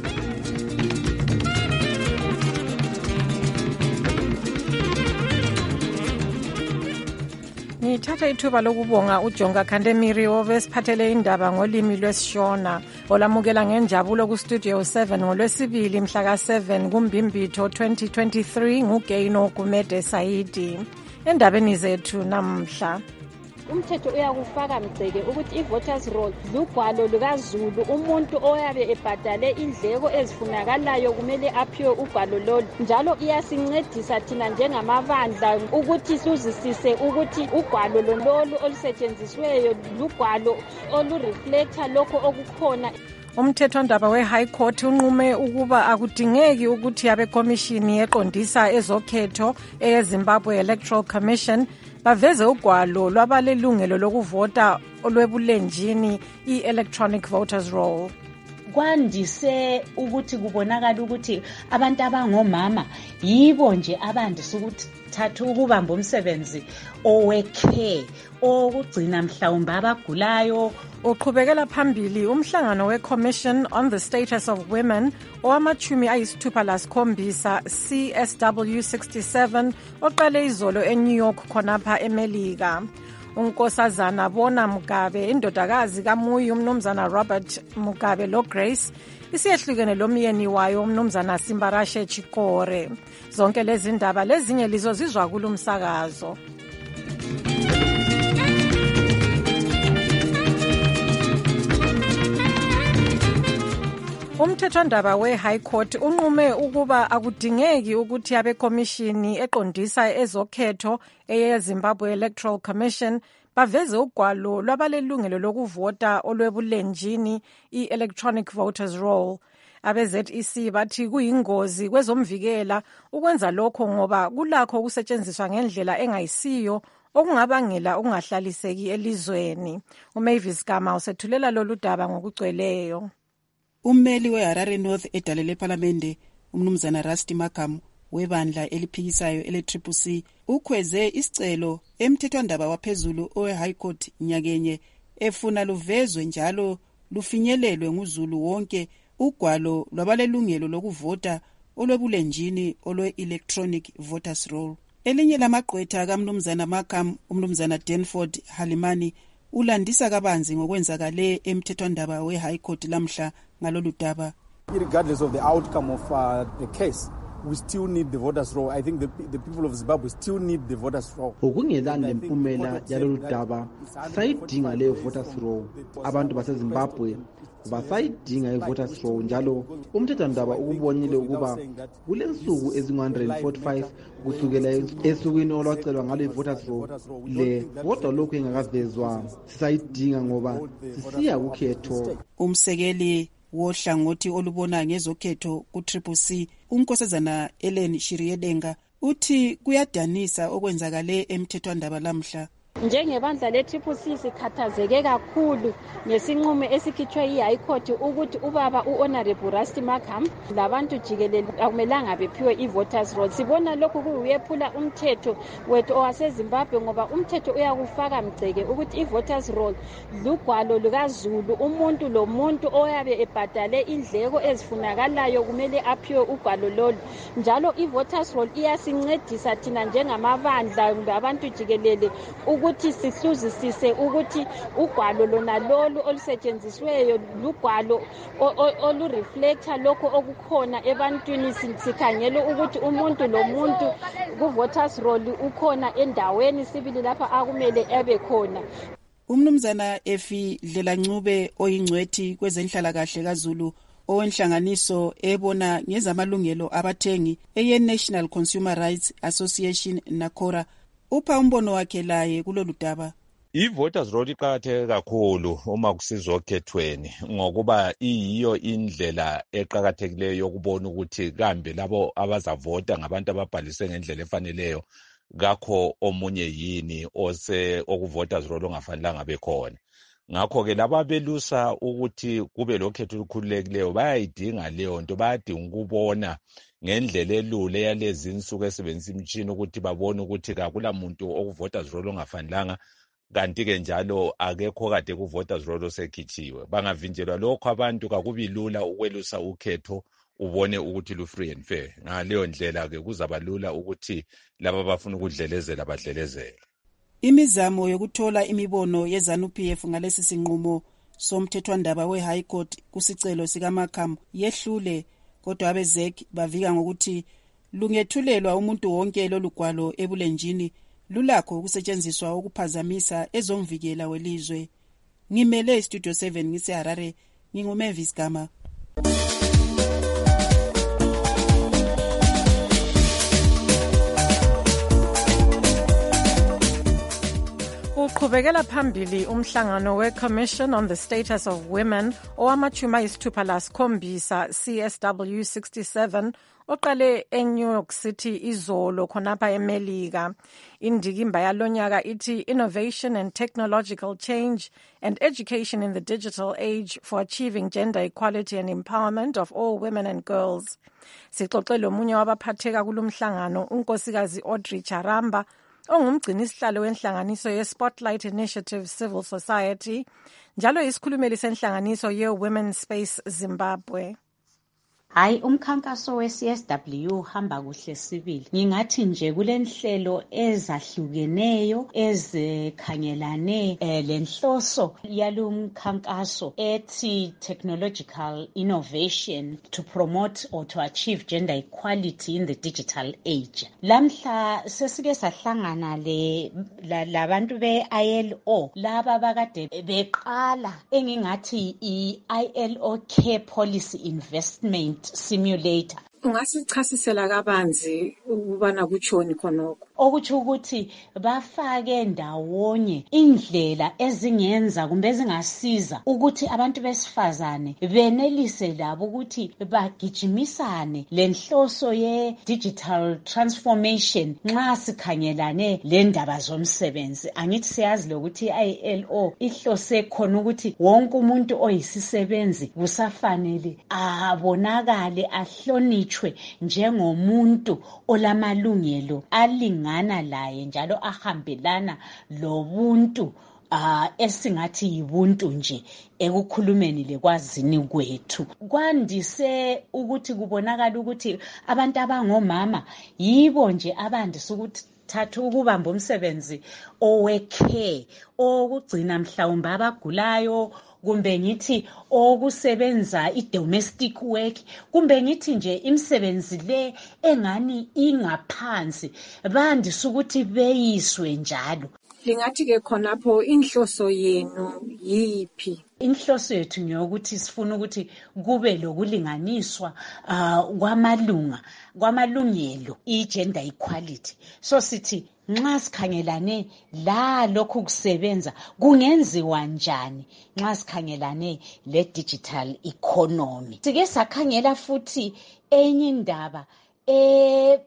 Ngithatha ithuba lokubonga uJonga Kandemiri obesiphathele indaba ngolimi lwesiShona olamukela ngenjabulo ku Studio seven ngolwesibili mhla ka seven kuMbimbitho twenty twenty-three nguGaino Gumede Saidi. Endabeni zethu namhla umthetho uyakufaka mgceke ukuthi i-voters roll lugwalo lukaZulu umuntu oyabe ebhadale indleko ezifunakalayo kumele aphiwe ugwalo lolu njalo iyasincedisa thina njengamabandla ukuthi sizisise ukuthi ugwalo lolu olusetshenzisweyo lugwalo olureflecta lokho okukhona. Umthethwandaba we-High Court unqume ukuba akudingeki ukuthi abekomishini eqondisa ezokhetho eyeZimbabwe Electoral Commission baveze ugwalo lwabalelungelo lokuvota olwebulenjini i-electronic voters roll. Kwandise ukuthi kubonakala ukuthi abantu abangomama yibo nje abandise ukuthi thatha ukubamba umsebenzi owecare okugcina mhlawumbe abagulayo. Uqhubekela phambili umhlangano we-Commission on the Status of Women owamachumi ayisithupha lasikhombisa C S W sixty-seven oqale izolo eNew York khonapha eMelika. Unkosazana Bona Mugabe indodakazi kaMuyi umnumzana Robert Mugabe lo Grace isiyehlukene lomyeni wayo umnumzana Simbarashe Chikore. Zonke lezi ndaba lezinye lizozizwa kulumsakazo. Umthethwandaba we-High Court unqume ukuba akudingeki ukuthi abekomishini eqondisa ezokhetho eyeZimbabwe Electoral Commission baveze ugwalo lwabalelungelo lokuvota olwebulenjini i-electronic voters roll. Abe-Z E C bathi kuyingozi kwezomvikela ukwenza lokho ngoba kulakho ukusetshenziswa ngendlela engayisiyo okungabangela ukungahlaliseki elizweni. uMavis Gama usethulela lolu daba ngokugcweleyo. Ummeli weHarare North edale lePhalamende umnumzana Rusty Makam webandla eliphikisayo ele-Triple C ukhweze isicelo emthethwandaba waphezulu owe-High Court nyakenye efuna luvezwe njalo lufinyelelwe nguzulu wonke ugwalo lwabalelungelo lokuvota olwebulenjini olwe-electronic voters roll. Elinye lamagqwetha kamnumzana Makam umnumzana Danford Halimani ulandisa kabanzi ngokwenzakale emthethwandaba we-High Court lamhla ngalolu daba. Regardless of the outcome of uh, the case, we still need the voters roll. I think the, the people of Zimbabwe still need the voters roll. Ukungelani lempumela yalolu daba sayidinga leyo voters roll. Abantu baseZimbabwe basayidinga i-voters roll njalo umthethwandaba ukubonile ukuba kulensuku ezingu one hundred forty-five kusukela esukwini olwacelwa ngalo i-voters roll le kodwa lokhu engakavezwa sisayidinga ngoba sisiya kukhetho. Umsekeli wohlangothi olubona ngezokhetho ku-Triple C unkosazana Ellen Shiriedenga uthi kuyadanisa okwenzakale emthethwandaba lamhla. njengebandla le-triple c sikhathazeke kakhulu ngesinqumo esikhitshwe yi-high court ukuthi ubaba u-honorable Rusty Markham labantu jikelele akumelanga bephiwe i-voters roll. Sibona lokhu kuyephula umthetho wethu owasezimbabwe ngoba umthetho uyakufaka mgceke ukuthi i-voters roll lugwalo lukazulu. Umuntu lomuntu oyabe ebhadale indleko ezifunakalayo kumele aphiwe ugwalo lolu. Njalo i-voters roll iyasincedisa thina njengamabandla kumbe abantu jikelele ukuthi sihluzisise ukuthi ugwalo lona lolu olusetshenzisweyo lugwalo olureflecta lokho okukhona ebantwini. Sikhangele ukuthi umuntu lomuntu ku-voters roll ukhona endaweni sibili lapha akumele ebe khona. Umnumzana Efi Dlelancube oyingcwethi kwezenhlalakahle kaZulu owenhlanganiso ebona ngezamalungelo abathengi eye-National Consumer Rights Association NACORA upha umbono wakhe laye kulolu daba. I-voters roll iqakatheke kakhulu uma kusizwa okhethweni ngokuba iyiyo indlela eqakathekileyo yokubona ukuthi kambe labo abazavota ngabantu ababhalise ngendlela efaneleyo kakho omunye yini ose oku-voters roll ongafanelanga bekhona. Ngakho-ke laba abelusa ukuthi kube lokhetho olukhululekileyo bayayidinga leyo nto, bayadinga ukubona ngendlela elula eyalezi insuku esebenzisa imishini ukuthi babone ukuthi kakula muntu oku-voters roll ongafanelanga, kanti-ke njalo akekho kade ku-voters roll osekhithiwe. Bangavinjelwa lokho abantu kakubi lula ukwelusa ukhetho ubone ukuthi lu-free and fair. Ngaleyo ndlela-ke kuzaba lula ukuthi laba abafuna ukudlelezela badlelezele. Imizamo yokuthola imibono ye-ZANU-P F ngalesi sinqumo somthethwandaba we-High Court kusicelo sikaMarkham yehlule, kodwa abe-Z E C bavika ngokuthi lungethulelwa umuntu wonke lolugwalo ebulenjini lulakho ukusetshenziswa ukuphazamisa ezomvikela welizwe. Ngimele iStudio seven ngiseHarare, nginguMavis Gama. Uqhubekela phambili umhlangano we-Commission on the Status of Women owamachumi ayisithupha lasikhombisa C S W sixty-seven oqale eNew York City izolo khonapha eMelika. Indikimba yalonyaka ithi Innovation and Technological Change and Education in the Digital Age for Achieving Gender Equality and Empowerment of All Women and Girls. Sixoxe lomunye wabaphatheka kulumhlangano unkosikazi Audrey Charamba ongumgcini isihlalo wenhlanganiso ye-Spotlight Initiative Civil Society njalo isikhulumeli senhlanganiso ye-Women's Space Zimbabwe. Hayi umkhankaso we-C S W hamba kuhle sibili. Ngingathi nje kulenhlelo ezahlukeneyo ezikhangelane eh, lenhloso yalumkhankaso ethi technological innovation to promote or to achieve gender equality in the digital age. Lamhla sesike sahlangana le labantu be I L O laba bakade beqala engingathi i-I L O Care Policy Investment Simulator. Ungasichasisela kabanzi ukubana kuchoni khonokho? Okuthi ukuthi bafake ndawonye indlela ezingenza kumbe ezingasiza ukuthi abantu besifazane benelise labo ukuthi bagijimisane lenhloso ye digital transformation nxa sikhangelane lendaba zomsebenzi. Angithi siyazi lokuthi I L O ihlose khona ukuthi wonke umuntu oyisisebenzi kusafanele abonakale ahlonitshwe njengomuntu olamalungelo alingana laye njalo ahambelana lobuntu uh, esingathi yibuntu nje ekukhulumeni lekwazini kwethu. Kwandise ukuthi kubonakala ukuthi abantu abangomama yibo nje abandise ukuthi thathu ukubamba umsebenzi owecare okugcina mhlawumbe abagulayo kumbe ngithi okusebenza i-domestic work kumbe ngithi nje imisebenzi le engani ingaphansi bandise ukuthi beyiswe njalo. Lingathi ke khonapho inhloso yenu yiphi? Inhloso yethu ngiyokuthi sifuna ukuthi kube lokulinganiswa uh, kwamalunga kwamalungelo i-gender equality. So sithi nxa sikhangelane la lokhu kusebenza kungenziwa njani nxa sikhangelane le digital economy. Sike sakhangela futhi enye indaba e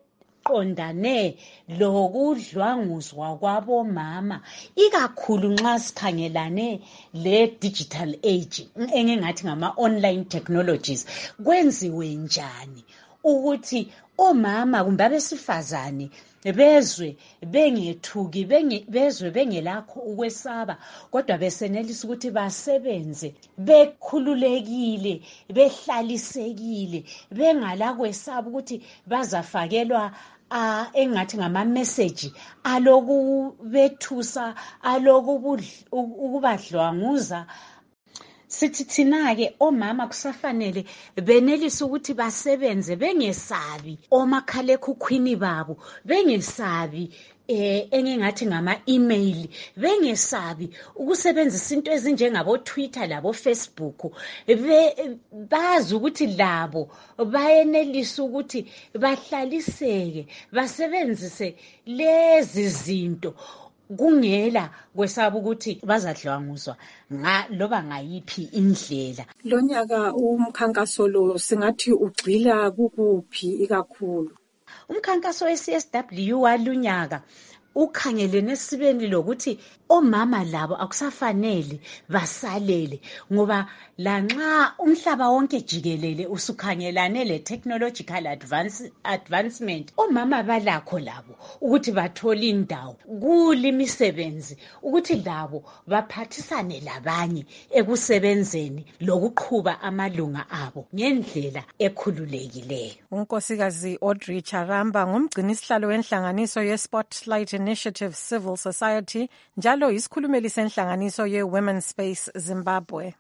okuqondane lokudlwanguzwa kwabomama ikakhulu nxa sikhangelane le digital age engingathi ngama online technologies kwenziwe njani ukuthi omama kumbe abesifazane bezwe bengethuki bezwe bengelakho ukwesaba kodwa besenelisa ukuthi basebenze bekhululekile behlalisekile bengala kwesaba ukuthi bazafakelwa Uh, engathi ngama message alokubethusa alokubadlwanguza. Sithi thina-ke omama kusafanele benelisa ukuthi basebenze bengesabi omakhalekhukhwini babo bengesabi eh engingathi ngama-email bengesabi ukusebenzisa into ezinjengabo-Twitter labo-Facebook bazi ukuthi labo bayenelisa ukuthi bahlaliseke basebenzise lezi zinto kungela kwesaba ukuthi bazadlwanguzwa loba ngayiphi indlela. Lo nyaka umkhankaso lo singathi ugxila kukuphi ikakhulu? Umkhankaso we-C S W walunyaka ukhangelene sibeni lokuthi omama labo akusafanele basalele ngoba lanxa umhlaba wonke jikelele usukhangelane le technological advance advancement omama balakho labo ukuthi bathole indawo kulimisebenzi ukuthi labo baphathisane labanye ekusebenzeni lokuqhuba amalunga abo ngendlela ekhululekileyo. Unkosikazi Audrey Charamba ngumgcini isihlalo wenhlanganiso ye-Spotlight Initiative Civil Society njalo isikhulumeli senhlanganiso ye-Women's Space Zimbabwe.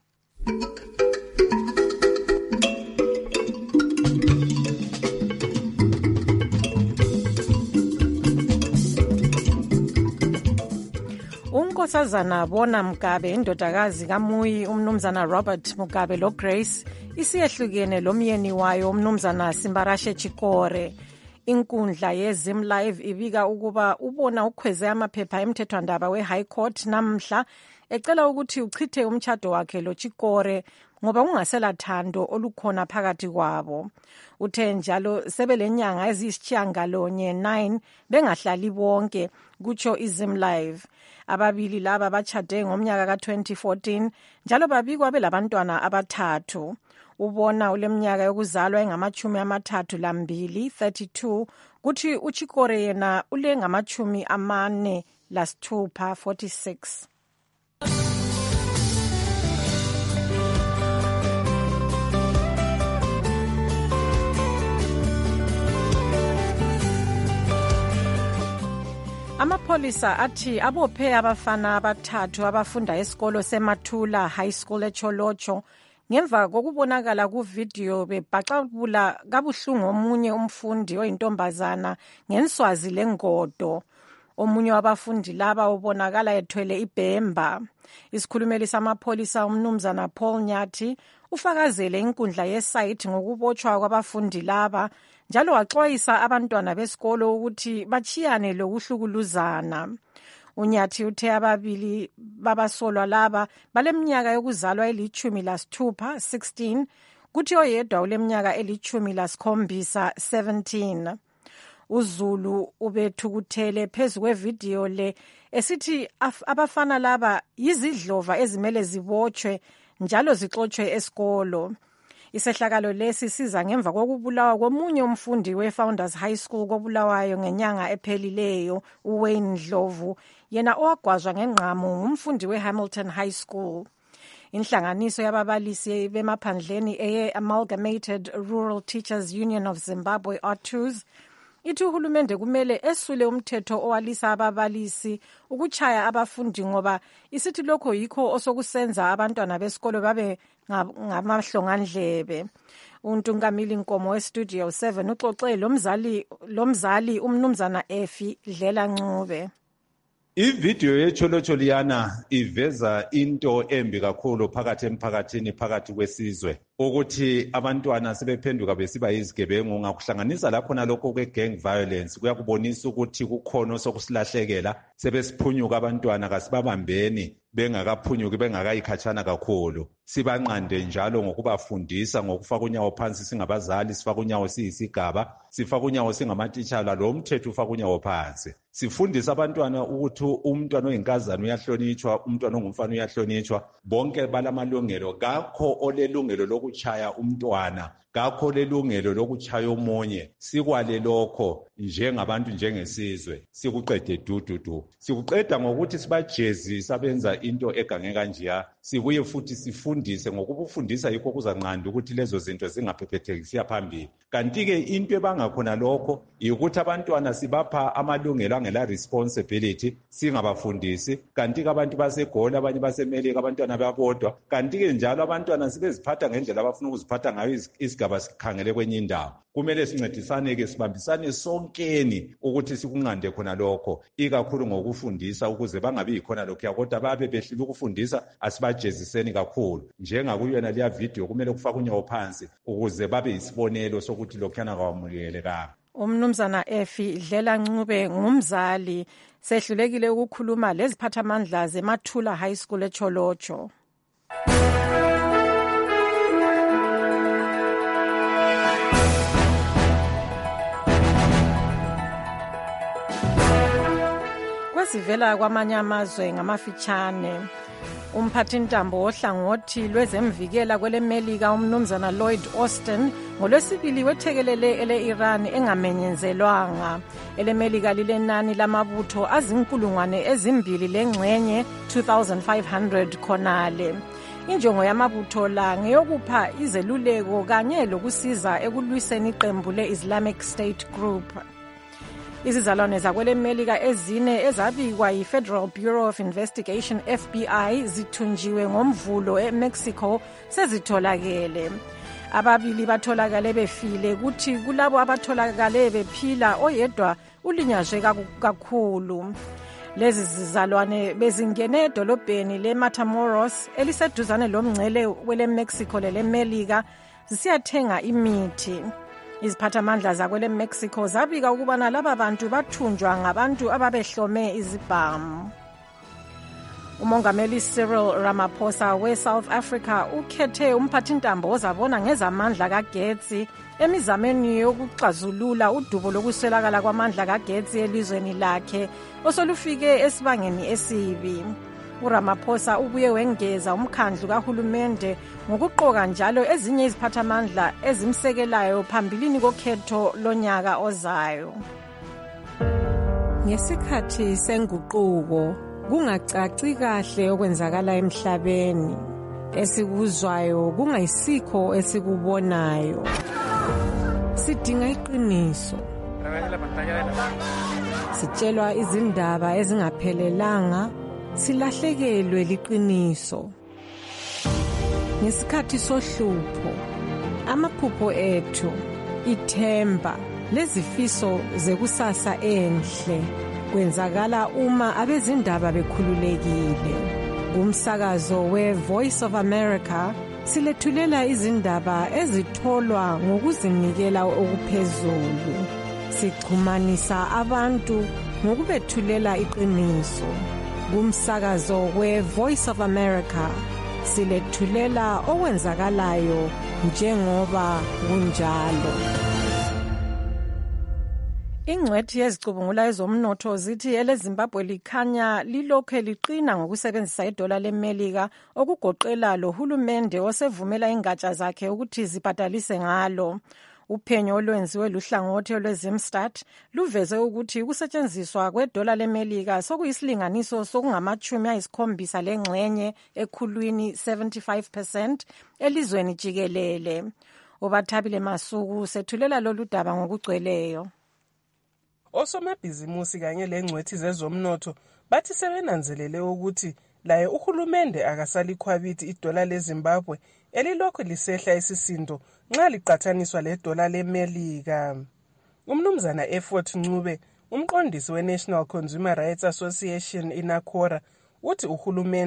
Unkosazana Bona Mugabe indodakazi kaMuyi umnumzana Robert Mugabe lo Grace isiyehlukene lomyeni wayo umnumzana Simbarashe Chikore. Inkundla yeZim Live ibika ukuba ubona ukhweze amaphepha emthethwandaba we-High Court namhla ecela ukuthi uchithe umtshado wakhe lo Chikore ngoba kungasela thando olukhona phakathi kwabo. Uthe njalo sebelenyanga eziyisitshiyangalonye nine bengahlali bonke kutsho iZim Live. Ababili laba bachade ngomnyaka ka twenty fourteen njalo babikwa belabantwana abathathu. Ubona uleminyaka yokuzalwa engamachumi amathathu lambili thirty-two kuthi uChikore yena ule ngamachumi amane lasithupha forty-six. Amapholisa athi abophe abafana abathathu abafunda esikolo seMathula High School eCholocho ngemva kokubonakala kuvideo bebhaxabula kabuhlungu omunye umfundi oyintombazana ngenswazi lengodo. Omunye wabafundi laba ubonakala ethwele ibhemba. Isikhulumeli samapholisa umnumzana Paul Nyathi ufakazele inkundla yesite ngokubotshwa kwabafundi laba njalo waxwayisa abantwana besikolo ukuthi bachiyane lokuhlukuluzana. Unyathi uthe ababili babasolwa laba baleminyaka yokuzalwa elichumi lasithupha sixteen kuthi oyedwa uleminyaka elichumi lasikhombisa seventeen. uZulu ubethukuthele phezu kwevideo le esithi abafana laba yizidlova ezimele zibotshwe njalo zixotshwe esikolo. Isehlakalo lesi siza ngemva kokubulawa komunye umfundi we-Founders High School kobulawayo ngenyanga ephelileyo uWayne Ndlovu yena owagwazwa ngengqamu ngumfundi we-Hamilton High School. Inhlanganiso yababalisi bemaphandleni eye-Amalgamated Rural Teachers Union of Zimbabwe R two S ithi uhulumende kumele esule umthetho owalisa ababalisi ukuchaya abafundi ngoba isithi lokho yikho osokusenza abantwana besikolo babe ngamahlongandlebe. Untungamili Nkomo we-Studio seven uxoxe lomzali lomzali umnumzana Efi Dlela Ncube. Ivideo yeCholocho liyana iveza into embi kakhulu phakathi emphakathini phakathi kwesizwe. ukuthi abantwana sebephenduka besiba yizigebengu. Ngakuhlanganisa lapho nalokho kwe-gang violence kuyakubonisa ukuthi kukhona osokusilahlekela, sebesiphunyuka abantwana kasibabambeni bengakaphunyuki bengakayikhatshana kakhulu. Sibanqande njalo ngokubafundisa ngokufaka unyawo phansi singabazali, sifaka unyawo siyisigaba, sifaka unyawo singamatitshala, lo mthetho ufaka unyawo phansi. Sifundisa abantwana ukuthi umntwana oyinkazana uyahlonitshwa, umntwana ongumfana uyahlonitshwa, bonke balamalungelo. Kakho olelungelo lokuchaya umntwana, kakho lelungelo lokuchaya omunye. Sikwale lokho njengabantu njengesizwe, sikuqede dududu. Sikuqeda ngokuthi sibajezisa benza into egange kanjeya. Sibuye futhi sifundise ngokubufundisa yikho kuzanqanda ukuthi lezo zinto zingaphepheteki siya phambili. Kanti ke into ebangakhona lokho ukuthi abantwana sibapha amalungelo angela responsibility, singabafundisi. Kanti ke abantu baseGoli, abanye baseMelika, abantwana babodwa. Kanti ke njalo abantwana sibeziphatha ngendlela abafuna ukuziphatha ngayo isigaba sikhangele kwenye indawo. Kumele sincedisane ke sibambisane sonkeni ukuthi sikunqande khona lokho, ikakhulu ngokufundisa ukuze bangabi khona lokho kodwa babe behlile ukufundisa, asibajeziseni kakhulu. Njengakuyona leya video kumele kufake unyawo phansi ukuze babe isibonelo sokuthi lokho yana kwamukeleka. Umnumzana Efi Dlela Ncube ngumzali sehlulekile ukukhuluma leziphathamandla zeMathula High School eCholocho. Kwesivela kwamanye amazwe ngamafitshane, umphathintambo ohlangothi lwezemvikela kweleMelika umnumzana Lloyd Austin ngolwesibili wethekelele ele-Iran engamenyezelwanga. EleMelika lilenani lamabutho azinkulungwane ezimbili lengxenye two thousand five hundred khonale. Injongo yamabutho la ngeyokupha izeluleko kanye lokusiza ekulwiseni iqembu le-Islamic State Group. Izizalwane zakweleMelika ezine ezabikwa yi-Federal Bureau of Investigation F B I zithunjiwe ngomvulo eMexico sezitholakele. Ababili batholakale befile, kuthi kulabo abatholakale bephila oyedwa ulinyazwe kakhulu. Lezi zizalwane bezingene edolobheni leMatamoros eliseduzane lomngcele weleMexico leleMelika zisiyathenga imithi. Iziphathamandla zakwele Mexico zabika ukubana laba bantu bathunjwa ngabantu ababehlome izibhamu. Umongameli Cyril Ramaphosa we-South Africa ukhethe umphathintambo ozabona ngezamandla kagetsi emizameni yokuxazulula udubo lokuswelakala kwamandla kagetsi elizweni lakhe osolufike esibangeni esibi. uRamaphosa ubuye wengeza umkhandlu kahulumende ngokuqoka njalo ezinye iziphathamandla ezimsekelayo phambilini kokhetho lonyaka ozayo. Ngesikhathi senguquko kungacaci kahle okwenzakala emhlabeni, esikuzwayo kungayisikho esikubonayo. Sidinga iqiniso. Sitshelwa izindaba ezingaphelelanga, silahlekelwe liqiniso. Ngesikhathi sohlupho, amaphupho ethu, ithemba lezifiso zekusasa enhle kwenzakala uma abezindaba bekhululekile. Umsakazo we-Voice of America silethulela izindaba ezitholwa ngokuzinikela okuphezulu. Sixhumanisa abantu ngokubethulela iqiniso. Kumsakazo we-Voice of America silethulela okwenzakalayo njengoba kunjalo. Ingcwethi yezicubungula ezomnotho zithi eleZimbabwe likhanya lilokhe liqina ngokusebenzisa idola leMelika okugoqela lo hulumende osevumela ingatsha zakhe ukuthi zibhadalise ngalo. Uphenyo olwenziwe luhlangothi lweZimstat luveze ukuthi ukusetshenziswa kwedola leMelika sokuyisilinganiso sokungamachumi ayisikhombisa lengxenye ekhulwini seventy-five percent elizweni jikelele. Ubathabile Masuku sethulela lolu daba ngokugcweleyo. Osomabhizimusi kanye lengcwethi zezomnotho bathi sebenanzelele ukuthi laye uhulumende akasalikhwabithi idola leZimbabwe elilokhu lisehla isisindo nxa liqathaniswa ledola leMelika. Umnumzana Effort Ncube, umqondisi we-National Consumer Rights Association iNACORA, uthi uhulumende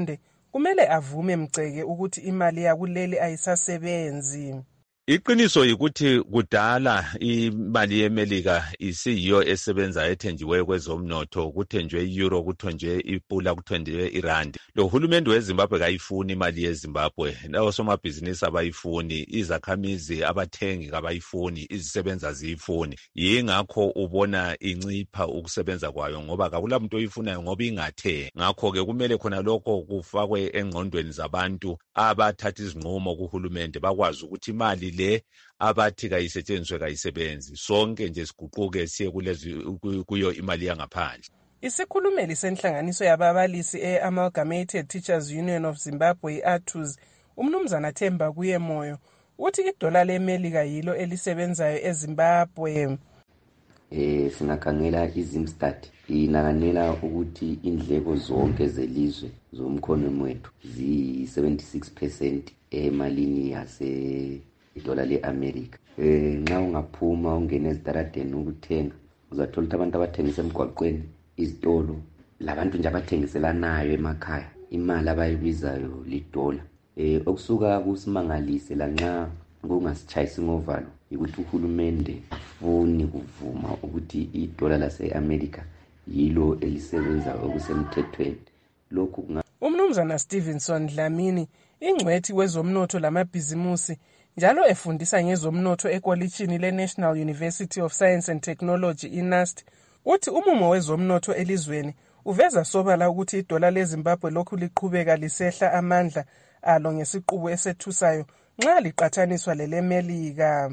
kumele avume Mceke ukuthi imali yakuleli ayisasebenzi. Iqiniso yikuthi kudala imali yeMelika isiyiyo esebenza ethenjiweyo kwezomnotho, kuthenjwe i-euro, kuthonjwe ipula, kuthonjwe irandi. Lo hulumende weZimbabwe kayifuni imali yeZimbabwe, osomabhizinisi abayifuni, izakhamizi abathengi kabayifuni, izisebenza ziyifuni. Yingakho ubona incipha ukusebenza kwayo ngoba kakula muntu oyifunayo ngoba ingathe. Ngakho-ke kumele khona lokho kufakwe engqondweni zabantu abathatha izinqumo kuhulumende bakwazi ukuthi imali le abathi kayisetshenziswe kayisebenzi. Sonke nje siguquke siye kulezi kuyo imali yangaphandle. Isikhulumeli senhlanganiso yababalisi e-Amalgamated Teachers Union of Zimbabwe, i-A T U Z, umnumzana Themba kuye Moyo, uthi idola leMelika yilo elisebenzayo eZimbabwe. Eh singakhangela iZimstat inakanela ukuthi indleko zonke zelizwe zomkhono wethu zi seventy-six percent emalini yase idola leAmerica. Eh nxa ungaphuma ungene ezitaradeni ukuthenga uzathola ukuthi abantu abathengisa emgwaqweni, izitolo, labantu nje abathengiselanayo emakhaya, imali abayibizayo lidola. Eh okusuka kusimangalise lanxa kungasitshayisi ngovalo ukuthi uhulumende afuni kuvuma ukuthi idola lase-America yilo elisebenza okusemthethweni. Lokhu umnumzana Stevenson Dlamini, ingcwethi wezomnotho lamabhizimusi, njalo efundisa ngezomnotho ekolitshini le-National University of Science and Technology, i-NUST, uthi umumo wezomnotho elizweni uveza sobala ukuthi idola leZimbabwe lokhu liqhubeka lisehla amandla alo ngesiqubu esethusayo nxa liqathaniswa leleMelika.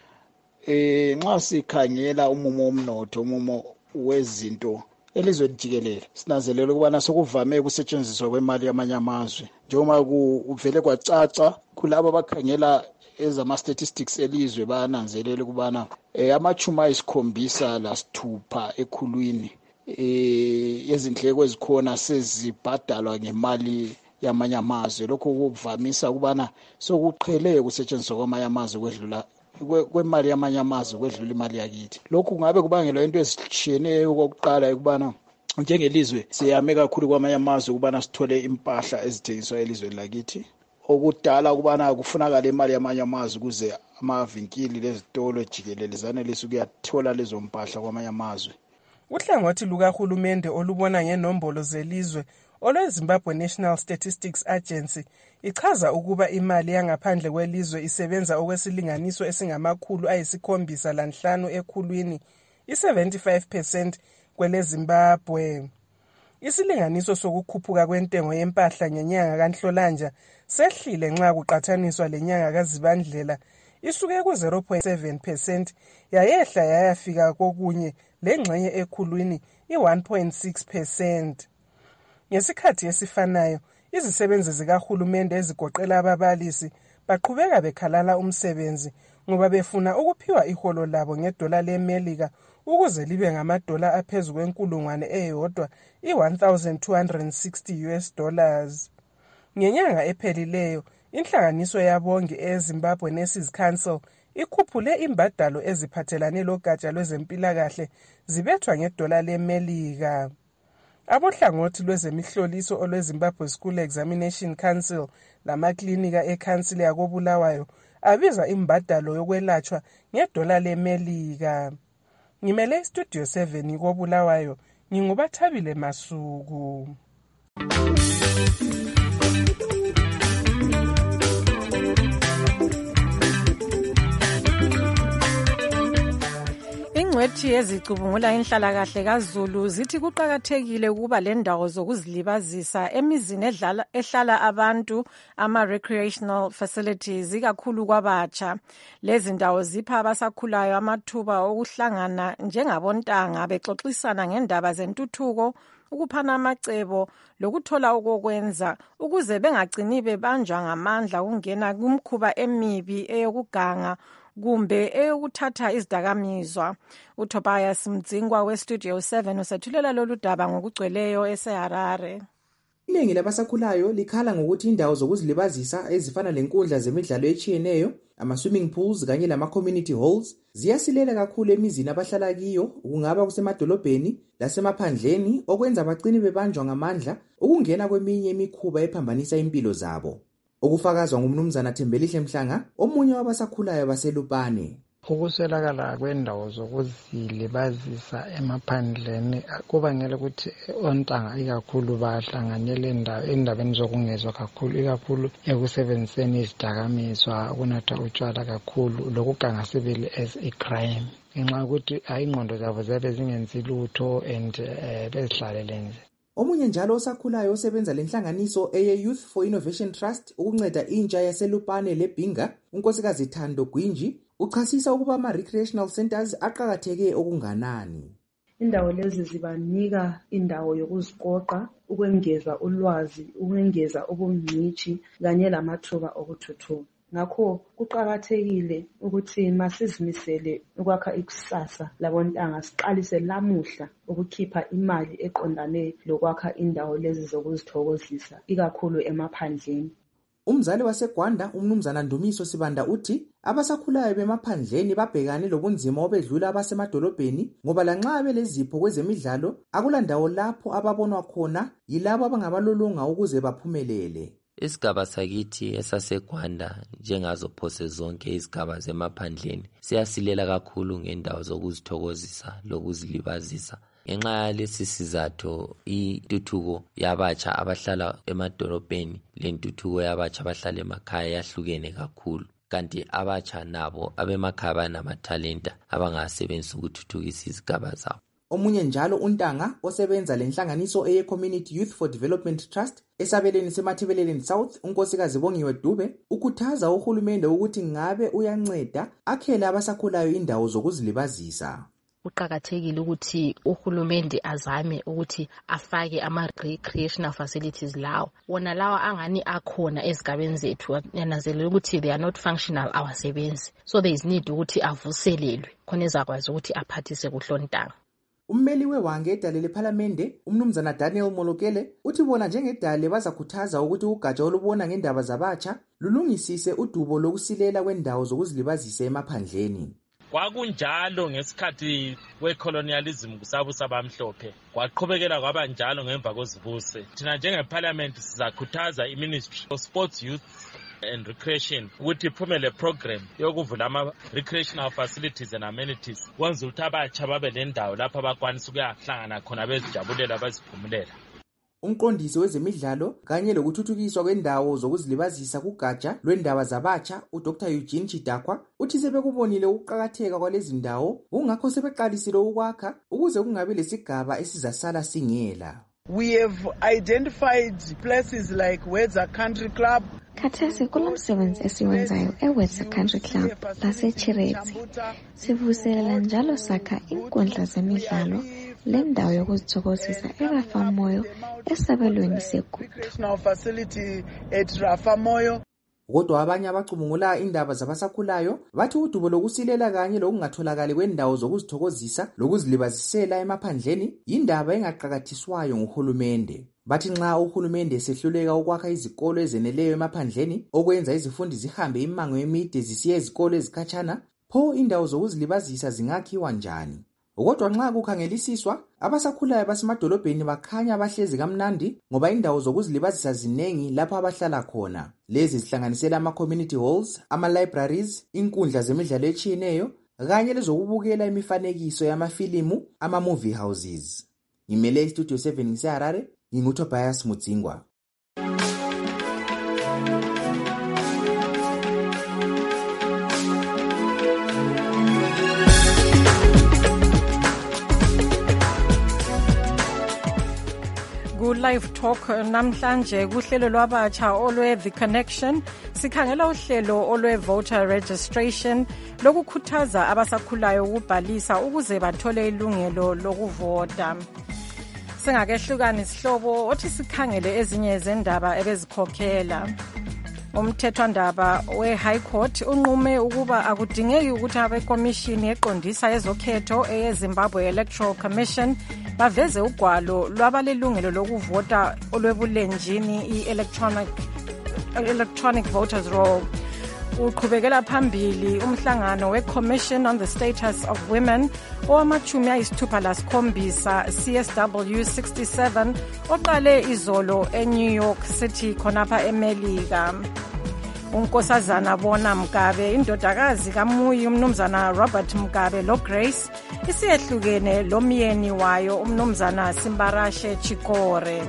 Eh nxa sikhangela umumo womnotho, umumo wezinto elizweni jikelele, sinanzelela ukubana sokuvame ukusetshenziswa kwemali yamanye amazwe njengoba kuvele kwacaca kulabo abakhangela ezama-statistics elizwe bayananzelela ukubana eh, amachumi ayisikhombisa lasithupha ekhulwini eh, ezindleko ezikhona sezibhadalwa ngemali yamanye amazwe. Lokho kuvamisa ukubana sokuqhele ukusetshenziswa kwamanye amazwe kwedlula kwemali yamanye amazwe kwedlula imali yakithi. Lokhu kungabe kubangelwa into ezishiyeneyo. Kokuqala ukubana njengelizwe siyame kakhulu kwamanye amazwe ukubana sithole impahla ezithengiswa elizweni lakithi, okudala ukubana kufunakala imali yamanye amazwe ukuze amavinkili lezitolo jikelele zanelise ukuyathola lezo mpahla kwamanye amazwe. Uhlangothi lukahulumende olubona ngenombolo zelizwe olweZimbabwe National Statistics Agency ichaza ukuba imali yangaphandle kwelizwe isebenza okwesilinganiso esingamakhulu ayisikhombisa lanhlanu ekhulwini, i-seventy-five percent kweleZimbabwe. Isilinganiso sokukhuphuka kwentengo yempahla ngenyanga kaNhlolanja sehlile nxa kuqathaniswa lenyanga kaZibandlela, isuke ku zero point seven percent yayehla yayafika kokunye lengxenye ekhulwini i-one point six percent. Ngesikhathi esifanayo, izisebenzi zikahulumende ezigoqela ababalisi baqhubeka bekhalala umsebenzi ngoba befuna ukuphiwa iholo labo ngedola leMelika ukuze libe ngamadola aphezu kwenkulungwane eyodwa, i-one thousand two hundred sixty U S dollars. Ngenyanga ephelileyo, inhlanganiso yabongi eZimbabwe Nurses Council ikhuphule imbadalo eziphathelane logatsha lwezempilakahle zibethwa ngedola leMelika. Abohlangothi lwezemihloliso olweZimbabwe School Examination Council lamaklinika ekhansili yakobulawayo abiza imbadalo yokwelatshwa ngedola leMelika. Ngimele iStudio seven kobulawayo, ngingubathabile Masuku. Ingcwethi ezicubungula inhlalakahle kaZulu zithi kuqakathekile ukuba lendawo zokuzilibazisa emizini edlala ehlala abantu, ama-recreational facilities, ikakhulu kwabatsha. Lezi ndawo zipha abasakhulayo amathuba okuhlangana njengabontanga bexoxisana ngendaba zentuthuko, ukuphana amacebo lokuthola okokwenza ukuze bengagcini bebanjwa ngamandla ukungena kumkhuba emibi eyokuganga kumbe eyokuthatha izidakamizwa. uTobias Mdzingwa weStudio seven usethulela lolu daba ngokugcweleyo eseHarare. Iningi labasakhulayo likhala ngokuthi indawo zokuzilibazisa ezifana lenkundla zemidlalo etshiyeneyo, ama-swimming pools kanye lama-community halls ziyasilela kakhulu emizini abahlala kiyo, kungaba kusemadolobheni lasemaphandleni, okwenza bagcine bebanjwa ngamandla ukungena kweminye imikhuba ephambanisa impilo zabo. Okufakazwa ngumnumzana Thembelihle Mhlanga, omunye wabasakhulayo baseLupane. Ukuswelakala kwendawo zokuzilibazisa emaphandleni kubangela ukuthi ontanga ikakhulu bahlanganyele endabeni zokungezwa kakhulu, ikakhulu ekusebenziseni izidakamizwa, ukunatha utshwala kakhulu, lokugangasibili as a crime. Ngenxa yokuthi ingqondo zabo ziyabe zingenzi lutho and bezihlalele nje. Omunye njalo osakhulayo osebenza lenhlanganiso eye Youth for Innovation Trust ukunceda intsha yaseLupane leBhinga, unkosikazi Thando Gwinji, uchasisa ukuba ama-recreational centers aqakatheke okunganani. Indawo lezi zibanika indawo yokuziqoqa, ukwengeza ulwazi, ukwengeza ubungcitshi kanye lamathuba okuthuthuka. Ngakho kuqakathekile ukuthi masizimisele ukwakha ikusasa labontanga siqalise lamuhla ukukhipha imali eqondane lokwakha indawo lezi zokuzithokozisa ikakhulu emaphandleni. Umzali waseGwanda umnumzana Ndumiso Sibanda uthi abasakhulayo bemaphandleni babhekane lobunzima obedlula abasemadolobheni ngoba lanxa belezipho kwezemidlalo akulandawo lapho ababonwa khona yilabo abangabalolonga ukuze baphumelele. Isigaba sakithi esaseGwanda njengazo phose zonke izigaba zemaphandleni siyasilela kakhulu ngendawo zokuzithokozisa lokuzilibazisa. Ngenxa yalesi sizathu intuthuko yabatsha abahlala emadolobheni lentuthuko yabatsha abahlala emakhaya yahlukene kakhulu. Kanti abatsha nabo abemakhaya banamathalenta abangasebenzisa ukuthuthukisa izigaba zabo. Omunye njalo uNtanga osebenza lenhlanganiso eye Community Youth for Development Trust esabeleni seMathebeleni South, unkosikazi Bongiwe Dube, ukhuthaza uhulumende ukuthi ngabe uyanceda akhele abasakhulayo indawo zokuzilibazisa. Kuqakathekile ukuthi uhulumende azame ukuthi afake ama-recreational facilities lawo. Wona lawa angani akhona ezigabeni zethu yanazelela ukuthi they are not functional awasebenzi. So there is need ukuthi avuselelwe khona ezakwazi ukuthi aphathise kuhlontanga. Ummeli wewange edale lephalamende umnumzana Daniel Molokele uthi bona njengedale bazakhuthaza ukuthi ugatsha olubona ngendaba zabatsha lulungisise udubo lokusilela kwendawo zokuzilibazisa emaphandleni. Kwakunjalo ngesikhathi kwecolonialism kusabusa abamhlophe, kwaqhubekela kwaba njalo ngemva kozibuse. Thina njengeparliament sizakhuthaza iMinistry of Sports, Youth and Recreation ukuthi iphumele program yokuvula ama-recreational facilities and amenities kwenza ukuthi abatsha babe nendawo lapho abakwanisa ukuyahlangana khona bezijabulela baziphumulela. Umqondisi wezemidlalo kanye lokuthuthukiswa kwendawo zokuzilibazisa kugatsha lwendaba zabatsha uDr Eugene Chidakwa uthi sebekubonile ukuqakatheka kwalezi ndawo kungakho sebeqalisile ukwakha ukuze kungabe lesigaba esizasala singela. We have identified places like Wedza Country Club. Khathesi kulomsebenzi esiwenzayo eWedza Country Club laseChiretsi. Sivuselela njalo sakha inkundla zemidlalo lendawo yokuzithokozisa eRafamoyo esabelweni segudu. Kodwa abanye abacubungula indaba zabasakhulayo bathi udubo lokusilela kanye lokungatholakali kwendawo zokuzithokozisa lokuzilibazisela emaphandleni indaba engaqakathiswayo nguhulumende. Bathi nxa uhulumende esehluleka ukwakha izikolo ezeneleyo emaphandleni okwenza izifundi zihambe imango emide zisiya ezikolo ezikhatshana, pho indawo zokuzilibazisa zingakhiwa njani? Kodwa nxa kukhangelisiswa abasakhulayo basemadolobheni bakhanya bahlezi kamnandi ngoba indawo zokuzilibazisa zinengi lapho abahlala khona. Lezi zihlanganisela ama-community halls, ama-libraries, inkundla zemidlalo etshiyeneyo kanye lezokubukela imifanekiso yamafilimu, ama-movie houses. Ngimele iStudio seven ngiseHarare, nginguTobias Mudzingwa. Live Talk namhlanje kuhlelo lwabatsha olwe The Connection sikhangela uhlelo olwe voter registration lokukhuthaza abasakhulayo ukubhalisa ukuze bathole ilungelo lokuvota. Singakehlukani isihlobo othi sikhangele ezinye zendaba ebezikhokhela. Umthethwandaba we-High Court unqume ukuba akudingeki ukuthi abekomishini eqondisa ezokhetho eyeZimbabwe Electoral Commission baveze ugwalo lwabalilungelo lokuvota olwebulenjini i-electronic electronic voters roll. Uqhubekela phambili umhlangano we-Commission on the Status of Women owamachumi ayisithupha lasikhombisa C S W sixty-seven oqale izolo eNew York City khonapha eMelika. Unkosazana Bona Mgabe indodakazi kaMuyi umnumzana Robert Mgabe lo Grace isiyehlukene lomyeni wayo umnumzana Simbarashe Chikore.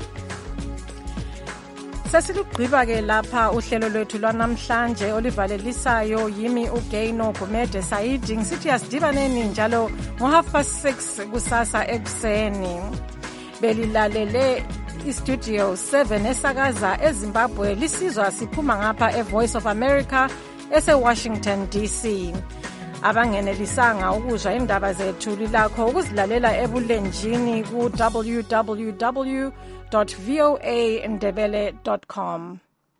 Sesilugqiba ke lapha uhlelo lwethu lwanamhlanje olivalelisayo yimi uGaino Gumede Saidi ngisithi asidibaneni njalo ngo half past six kusasa ekuseni. Belilalele istudio seven esakaza eZimbabwe lisizwa siphuma ngapha eVoice of America eseWashington D C. Abangenelisanga ukuzwa indaba zethu lilakho ukuzilalela ebulenjini ku w w w dot voa ndebele dot com.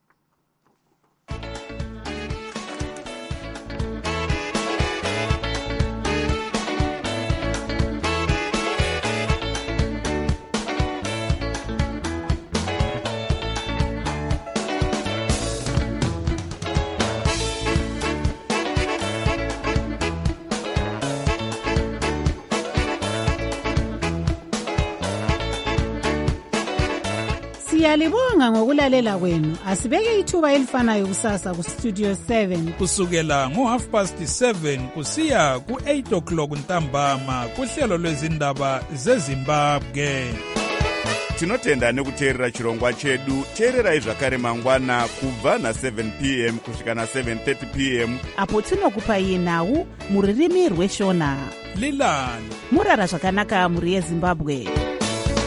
Siyalibonga ngokulalela kwenu. Asibeke ithuba elifanayo kusasa ku Studio seven kusukela ngo half past seven kusiya ku eight o'clock ntambama kuhlelo lwezindaba zeZimbabwe. Tinotenda nekuteerera chirongwa chedu. Teererai zvakare mangwana kubva na seven p m kusvika na seven thirty p m apo tinokupai nhau muririmi rweshona. Lilani murara zvakanaka muri yeZimbabwe.